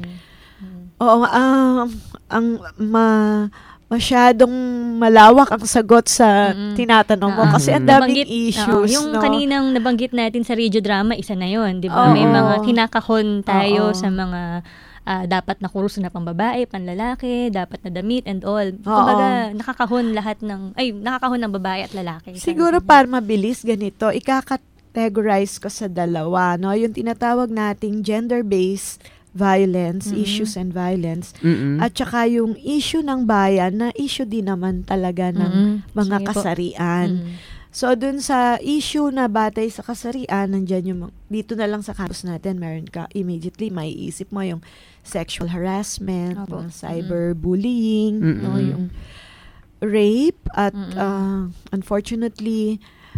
Oo, um, ang ma masyadong malawak ang sagot sa tinatanong mo kasi ang daming Nabanggit- issues, oo, yung no? kaninang nabanggit natin sa radio drama, isa na yun, di ba? Oo. May mga kinakahon tayo Oo. sa mga ah, dapat na kurso na pambabae, panlalaki, dapat na damit and all. Kumbaga, nakakahon lahat ng, ay, nakakahon ng babae at lalaki. Siguro para mabilis ganito, ika-categorize ko sa dalawa, no? Yung tinatawag nating gender-based violence, Mm-mm. issues and violence, Mm-mm. at saka yung issue ng bayan na issue din naman talaga ng Mm-mm. mga Sige po. kasarian. Mm. So, dun sa issue na batay sa kasarian, nandyan yung, mga- dito na lang sa campus natin, meron ka, immediately, may isip mo yung sexual harassment, Opo. mga cyberbullying, no, Mm-mm. yung rape, at Mm-mm. uh, unfortunately,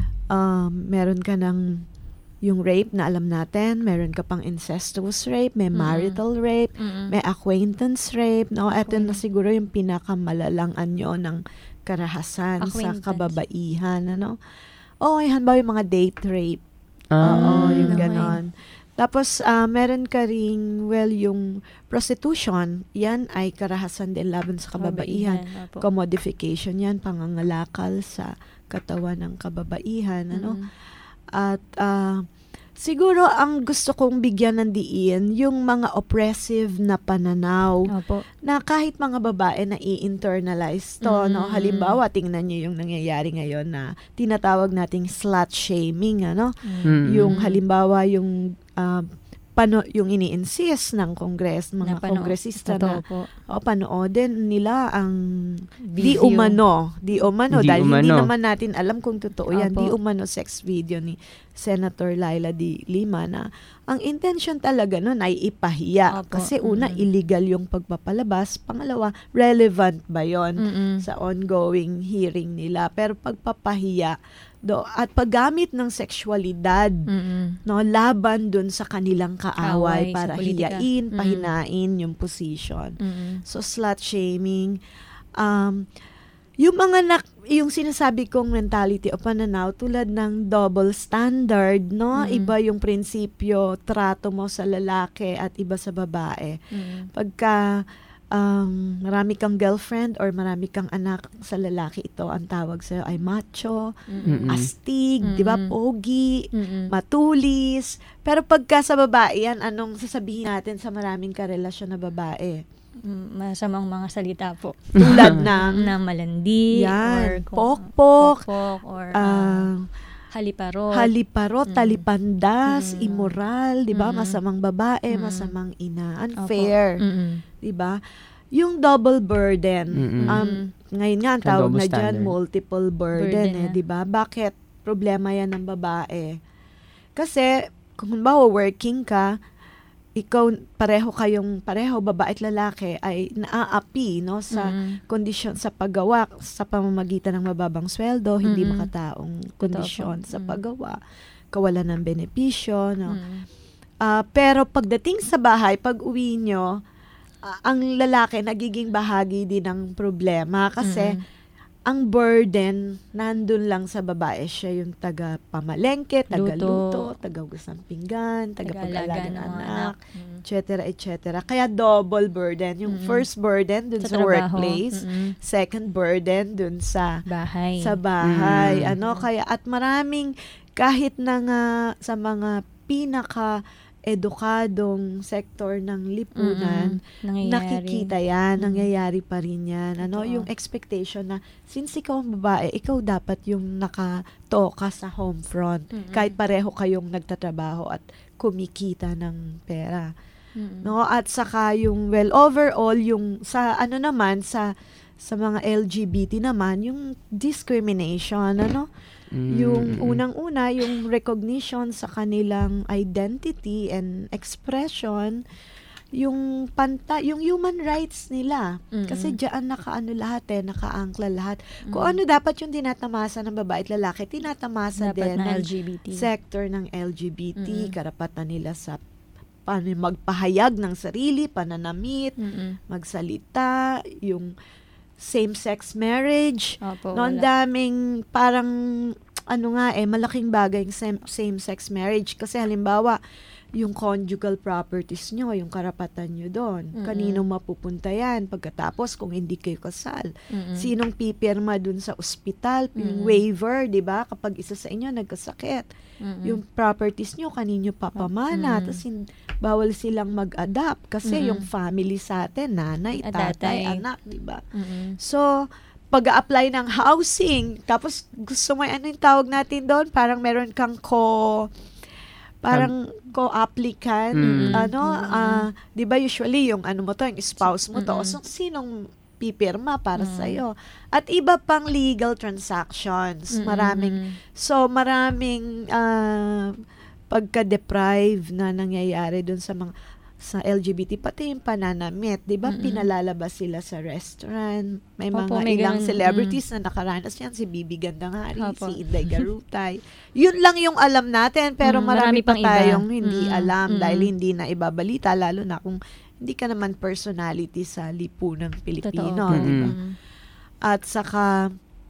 um, meron ka ng yung rape na alam natin, meron ka pang incestuous rape, may Mm-mm. marital rape, Mm-mm. may acquaintance rape, no? Ito na siguro yung pinakamalalang anyo ng karahasan sa Acquaintance. kababaihan, ano? O, yan ba yung mga date rape? Ah. Oo, yung Okay. ganon. Tapos, ah, meron ka ring, well, yung prostitution, yan ay karahasan din laban sa kababaihan. Kababaihan, opo. Commodification yan, pangangalakal sa katawan ng kababaihan, ano? Mm. At ah, siguro ang gusto kong bigyan ng diin yung mga oppressive na pananaw Opo. na kahit mga babae na i-internalize to, no? Mm. Halimbawa, tingnan niyo yung nangyayari ngayon na tinatawag nating slut shaming, ano? Mm. Yung halimbawa yung ah, pano yung ini-insist ng kongres, mga Na pano- kongresista Totoo na po. o panoodin nila ang di Video. umano, di umano Di dahil hindi umano. naman natin alam kung totoo yan, Opo. di umano sex video ni Senator Laila D. Lima na ang intention talaga nun ay ipahiya Opo. kasi una Mm-mm. illegal yung pagpapalabas, pangalawa relevant ba yon Mm-mm. sa ongoing hearing nila, pero pagpapahiya do at paggamit ng sexualidad Mm-mm. no laban dun sa kanilang kaaway Kaaway sa para politika. hiyain, Mm. pahinain yung position. Mm-mm. So slut shaming, um yung mga nak, yung sinasabi kong mentality o pananaw tulad ng double standard, no? Mm. Iba yung prinsipyo, trato mo sa lalaki at iba sa babae. Mm. Pagka um, marami kang girlfriend or marami kang anak sa lalaki, ito ang tawag sa'yo ay macho, Mm-mm. astig, di ba? Mm-mm. Pogi, Mm-mm. matulis. Pero pagka sa babae yan, anong sasabihin natin sa maraming karelasyon na babae? mm, masamang mga salita po. Tulad ng ng malandi, yan, or kung- pokpok, pokpok, or ah, uh, haliparot. haliparot, Mm. talipandas, immoral, 'di ba? Mm. Masamang babae, Mm. masamang ina, unfair, Opo. Mm-mm. 'di ba? Yung double burden. Mm-mm. Um ngayon nga ang Sa tawag double na diyan standard. multiple burden, Burden eh, na. 'di ba? Bakit problema 'yan ng babae? Kasi kung halimbawa working ka, ikaw pareho kayong pareho babae at lalaki ay naaapi no sa Mm. kondisyon sa paggawa sa pamamagitan ng mababang sweldo, hindi Mm-mm. makataong kondisyon po. sa Mm. paggawa, kawalan ng benepisyo, no. Mm. Ah, pero pagdating sa bahay, pag uwi nyo, ah, ang lalaki nagiging bahagi din ng problema kasi Mm. ang burden nandun lang sa babae. Siya yung taga pamalengke, taga luto, Luto. taga hugas ng pinggan, taga Taga-alaga pag-alaga ng ng mga anak, anak. Mm. et cetera et cetera. Kaya double burden. Yung Mm. first burden dun Sa sa, trabaho. workplace, Mm-mm. second burden dun sa Bahay. sa bahay. Mm. Ano kaya at maraming kahit na nga sa mga pinaka edukadong sektor ng lipunan, Mm-mm. Nangyayari. nakikita yan, Mm. nangyayari pa rin yan. Ano, Totoo. yung expectation na since ikaw ang babae, ikaw dapat yung nakatoka sa home front. Mm-mm. Kahit pareho kayong nagtatrabaho at kumikita ng pera. Mm-mm. No, at saka yung well overall yung sa ano naman sa sa mga L G B T naman yung discrimination, ano? Mm. Yung unang-una, yung recognition sa kanilang identity and expression, yung panta, yung human rights nila. Mm-mm. Kasi diyan nakaano lahat eh, nakaangkla lahat. Kung Mm. ano dapat yung tinatamasa ng babae at lalaki, tinatamasa Dapat din ng na L G B T. sector ng L G B T, Mm-mm. karapatan nila sa paano magpahayag ng sarili, pananamit, Mm-mm. magsalita, yung same-sex marriage. Opo, No, ang wala. daming parang ano nga eh, malaking bagay yung same, same-sex marriage. Kasi halimbawa, yung conjugal properties nyo, yung karapatan nyo doon. Mm-mm. Kaninong mapupunta yan? Pagkatapos, kung hindi kayo kasal. Mm-mm. Sinong pipirma dun sa ospital? Yung Mm-mm. waiver, di ba? Kapag isa sa inyo nagkasakit. Mm-mm. Yung properties nyo, kaninyo papamana. Mm-mm. Tapos hin- bawal silang mag-adapt. Kasi Mm-mm. yung family sa atin, nanay, At tatay, tatay. anak, di ba? Mm-mm. So, pag-a-apply ng housing, tapos gusto mo, ano yung tawag natin doon? Parang meron kang co, parang co-applicant, Mm. ano, ah, di ba usually yung ano mo to, yung spouse mo to, Mm-mm. so sinong pipirma para Mm. sa'yo? At iba pang legal transactions, Mm-mm. maraming, so maraming ah, pagka-deprive na nangyayari doon sa mga sa L G B T, pati yung pananamit, di ba? Mm-mm. Pinalalabas sila sa restaurant. May Opo, mga may ilang ganun, celebrities na nakaranas yan. Si Bibi Gandangari, Opo. si Inday Garutay. Yun lang yung alam natin, pero Mm, marami, marami pa pang iba. tayong hindi Mm, alam mm. dahil hindi na ibabalita, lalo na kung hindi ka naman personality sa lipunang Pilipino, Totoo. di ba? Mm. At saka,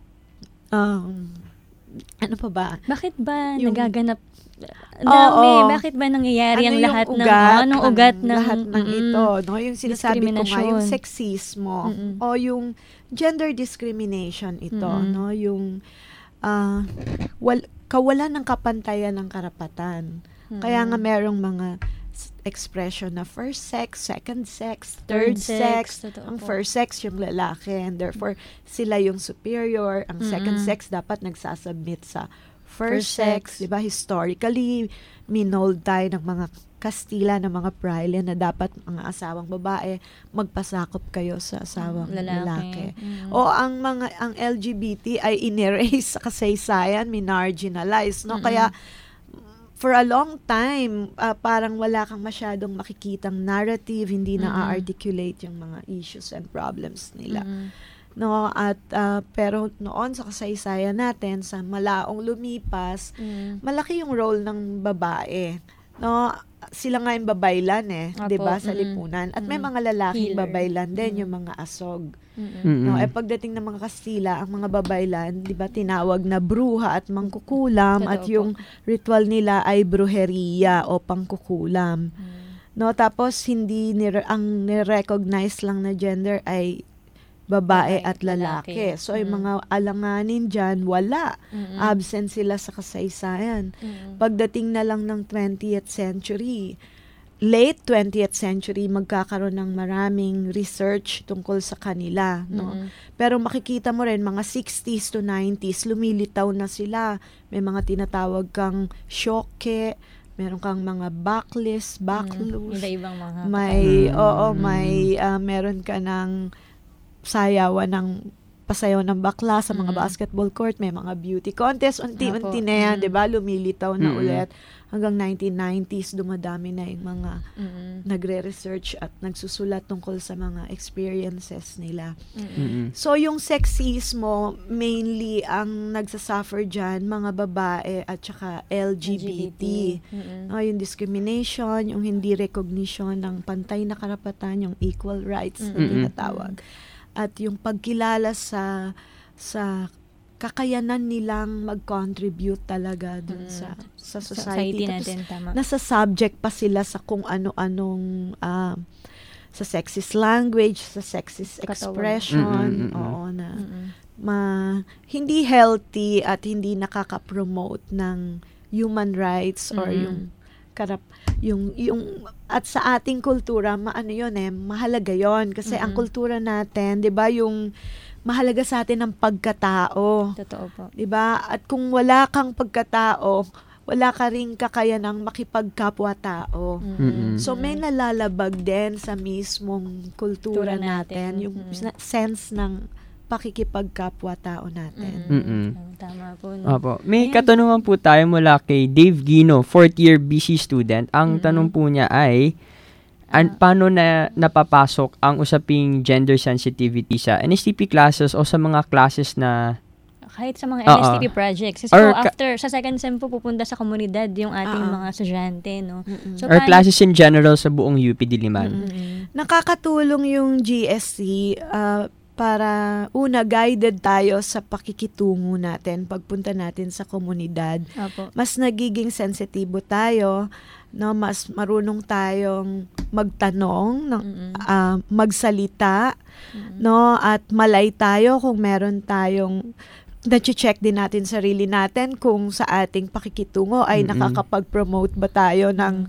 um, ano pa ba? Bakit ba Yung- nagaganap? Ang dami. Oo. Bakit ba nangyayari Ano ang yung lahat ng ugat oh, anong ng ugat ng lahat ng mm, ito, no? Yung sinasabi ko nga, yung diskriminasyon. sexismo Mm-mm. o yung gender discrimination ito, Mm-mm. no? Yung ah, wal, kawalan ng kapantayan ng karapatan. Mm-mm. Kaya nga merong mga s- expression na first sex, second sex, third, Third sex. sex, totoo Ang po. first sex yung lalaki and therefore sila yung superior. Ang second Mm-mm. sex dapat nagsasubmit sa first, First sex, sex. 'di ba? Historically, minold tayo ng mga Kastila, ng mga Praile na dapat mga asawang babae magpasakop kayo sa asawang Lalaki. lalaki. Mm. O ang mga ang L G B T ay inerase sa kasaysayan, minarginalize, no? Mm-mm. Kaya for a long time, ah, parang wala kang masyadong makikitang narrative, hindi na Mm-mm. articulate yung mga issues and problems nila. Mm. No, at ah, pero noon sa kasaysayan natin sa malaong lumipas, Mm. malaki yung role ng babae. No, sila nga yung babaylan eh, Apo, 'di ba, sa mm. lipunan. At may Mm. mga lalaking Healer. babaylan din, Mm. yung mga asog. Mm-mm. No, eh pagdating ng mga Kastila, ang mga babaylan, 'di ba, tinawag na bruha at mangkukulam, Totoo at po. yung ritual nila ay brujeria o pangkukulam. Mm. No, tapos hindi nire- ang ni-recognize lang na gender ay babae at lalaki. lalaki. So, yung Mm. mga alanganin dyan, wala. Mm-mm. Absent sila sa kasaysayan. Mm. Pagdating na lang ng twentieth century, late twentieth century, magkakaroon ng maraming research tungkol sa kanila, no? Mm-mm. Pero makikita mo rin, mga sixties to nineties, lumilitaw na sila. May mga tinatawag kang shoke, meron kang mga backlist, backloose. Mm, iba-ibang mga May, Mm. oo, may, ah, meron ka ng sayawan ng pasayaw ng bakla sa mga Mm. basketball court, may mga beauty contest, unti-unti Apo. na yan, Mm. 'di ba? Lumilitaw na Mm. ulit. Hanggang nineteen nineties, dumadami na yung mga Mm. nagre-research at nagsusulat tungkol sa mga experiences nila. Mm. So, yung sexismo, mainly ang nagsasuffer dyan, mga babae at saka L G B T. Mm-mm. No, yung discrimination, yung hindi recognition ng pantay na karapatan, yung equal rights na Mm-mm. tinatawag. At yung pagkilala sa sa kakayanan nilang mag-contribute talaga dun Mm. sa sa Society society. Tapos, natin, tama. nasa subject pa sila sa kung ano-anong ah, sa sexist language, sa sexist Katawag. expression, Mm-mm, mm-mm. oo na Mm-mm. ma hindi healthy at hindi nakaka-promote ng human rights or Mm-mm. yung karap yung yung at sa ating kultura maano yon eh mahalaga yon kasi ang Mm-mm. kultura natin 'di ba yung mahalaga sa atin ang pagkatao. Totoo po. 'Di ba? At kung wala kang pagkatao, wala ka ring kakayanang makipagkapwa-tao. Mm-mm. So may nalalabag din sa mismong kultura Kultura natin, natin. yung Mm-mm. na- sense ng pakikipagkapwa-tao natin. Mm-mm. Tama po. No? Opo. May katanungan po tayo mula kay Dave Gino, fourth year B C student. Ang tanong po niya ay, an, paano na napapasok ang usaping gender sensitivity sa N S T P classes o sa mga classes na Kahit sa mga Oo. N S T P projects. Kasi Or po, ka- after, sa second sem po, pupunta sa komunidad yung ating Oo. mga estudyante, no? So, or paano- classes in general sa buong U P Diliman? Nakakatulong yung G S C ah, para una guided tayo sa pakikitungo natin pagpunta natin sa komunidad. Opo. Mas nagiging sensitibo tayo, no, mas marunong tayong magtanong, ng ah, magsalita, no, at malay tayo kung meron tayong na-check din natin sarili natin kung sa ating pakikitungo ay Mm-mm. nakakapag-promote ba tayo ng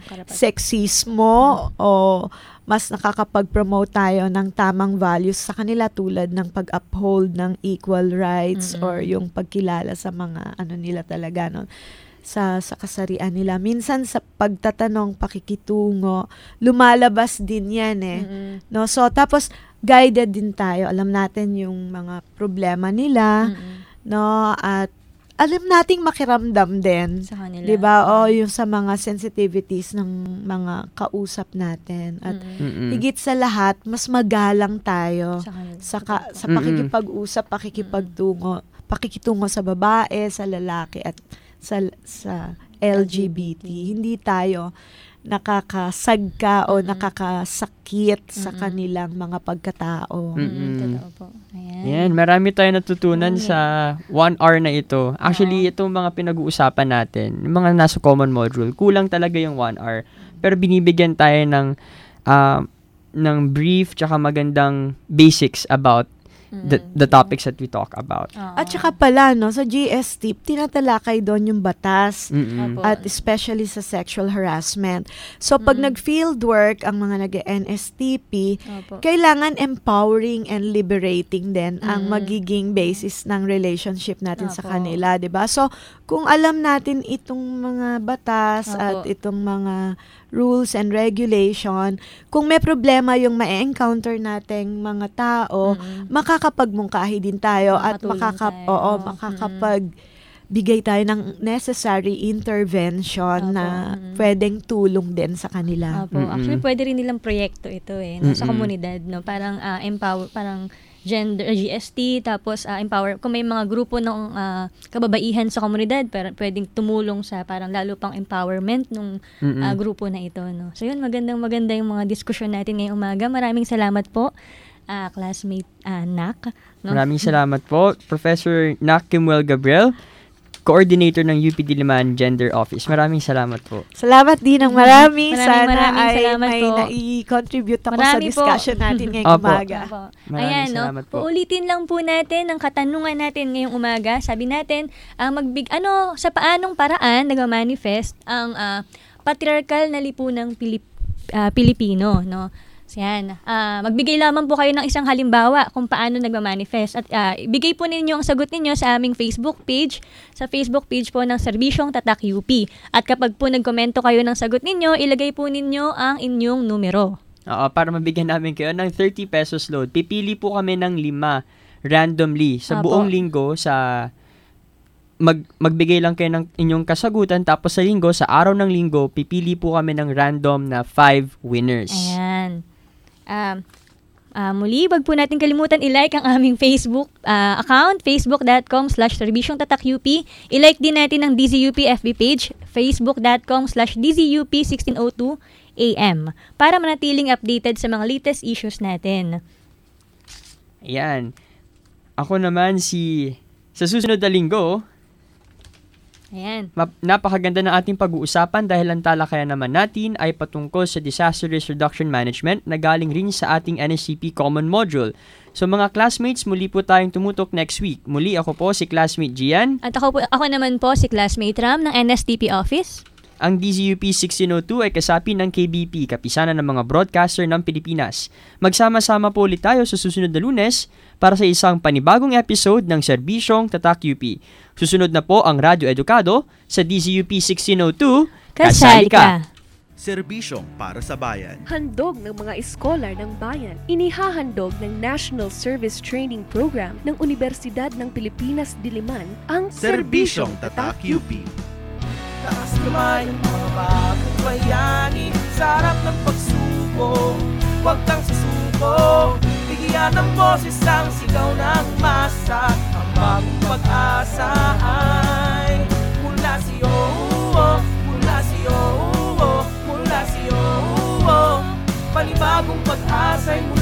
sexismo o mas nakakapag-promote tayo ng tamang values sa kanila tulad ng pag-uphold ng equal rights Mm-mm. or yung pagkilala sa mga ano nila talaga no sa sa kasarian nila. Minsan sa pagtatanong, pakikitungo, lumalabas din 'yan eh. Mm-mm. No, so tapos guided din tayo. Alam natin yung mga problema nila, no, at alam nating makiramdam din. Sa kanila. 'Di ba? O yung sa mga sensitivities ng mga kausap natin. At Mm-mm. higit sa lahat, mas magalang tayo Sa kanila. sa ka- sa Mm-mm. pakikipag-usap, pakikipagtungo, pakikitungo sa babae, sa lalaki at sa sa L G B T. Hindi tayo nakakasagka o nakakasakit sa Mm-mm. kanilang mga pagkatao. Mm-mm. Totoo po. Ayan. Yan, marami tayong natutunan sa one hour na ito. Actually, itong mga pinag-uusapan natin, yung mga nasa common module, kulang talaga yung one hour. Pero binibigyan tayo ng ah, ng brief tsaka magandang basics about the, the topics that we talk about. At saka pala, no, sa G S T, tinatalakay doon yung batas Mm-mm. at especially sa sexual harassment. So, pag nag-field work ang mga nag-N S T P, Opo. kailangan empowering and liberating din ang Mm. magiging basis ng relationship natin sa Opo. kanila, 'di ba? So, kung alam natin itong mga batas Opo. at itong mga rules and regulation, kung may problema yung ma-encounter nating mga tao, makakapagmungkahi din tayo at Makakatulong makaka tayo. oo, makakapag bigay tayo ng necessary intervention na pwedeng tulong din sa kanila. Opo. Actually, pwede rin nilang proyekto ito eh, no, sa Mm-mm. komunidad, no? Parang ah, empower, parang gender, G S T, tapos ah, empower, kung may mga grupo ng ah, kababaihan sa komunidad, pero pwedeng tumulong sa parang lalo pang empowerment ng Mm-mm. grupo na ito, no? So yun, magandang maganda yung mga diskusyon natin ngayong umaga. Maraming salamat po, ah, classmate ah, Nak. No? Maraming salamat po, Professor Nak Kimuel Gabriel, Coordinator ng U P Diliman Gender Office. Maraming salamat po. Salamat din ng marami. Maraming, Sana maraming ay salamat may po. nai-contribute ako sa Marami po. discussion natin ngayong Opo. umaga. Opo. Maraming Ayan, no? salamat po. Uulitin lang po natin ang katanungan natin ngayong umaga. Sabi natin, ang magbig ano sa paanong paraan nagma-manifest ang ah, patriarchal na lipunang Pilip uh, Pilipino, no? So yan, uh, magbigay lamang po kayo ng isang halimbawa kung paano nagmamanifest at uh, ibigay po ninyo ang sagot ninyo sa aming Facebook page, sa Facebook page po ng Serbisyong Tatak U P. At kapag po nagkomento kayo ng sagot ninyo, ilagay po ninyo ang inyong numero. Oo, para mabigyan namin kayo ng thirty pesos load. Pipili po kami ng lima randomly sa Apo. buong linggo sa mag magbigay lang kayo ng inyong kasagutan tapos sa linggo, sa araw ng linggo, pipili po kami ng random na five winners. Ayan. Um, uh, muli, wag po natin kalimutan i-like ang aming Facebook uh, account, facebook.com slash Serbisyong Tatak U P. I-like din natin ang D Z U P F B page, facebook.com slash DZUP sixteen oh two A M para manatiling updated sa mga latest issues natin. Ayan. Ako naman si sa susunod na linggo, ayan. Map- napakaganda ng ating pag-uusapan dahil ang talakayan naman natin ay patungkol sa Disaster Risk Reduction Management na galing rin sa ating N S C P Common Module. So mga classmates, muli po tayong tumutok next week. Muli ako po si classmate Gian. At ako, po, ako naman po si classmate Ram ng N S T P Office. Ang D Z U P sixteen oh two ay kasapi ng K B P, kapisanan ng mga broadcaster ng Pilipinas. Magsama-sama po ulit tayo sa susunod na Lunes para sa isang panibagong episode ng Serbisyong Tatak U P. Susunod na po ang Radyo Edukado sa D Z U P sixteen oh two. Kasali ka! Serbisyong para sa bayan. Handog ng mga iskolar ng bayan. Inihahandog ng National Service Training Program ng Universidad ng Pilipinas Diliman ang Serbisyong Tatak U P. Taas kamay, mga bagong bayani, sa harap ng pagsubok, huwag kang susuko. Bigyan ng boses ang sigaw ng masa, ang bagong pag-asa ay mula sa iyo, mula sa iyo, mula sa iyo. Panibagong pag-asa ay mula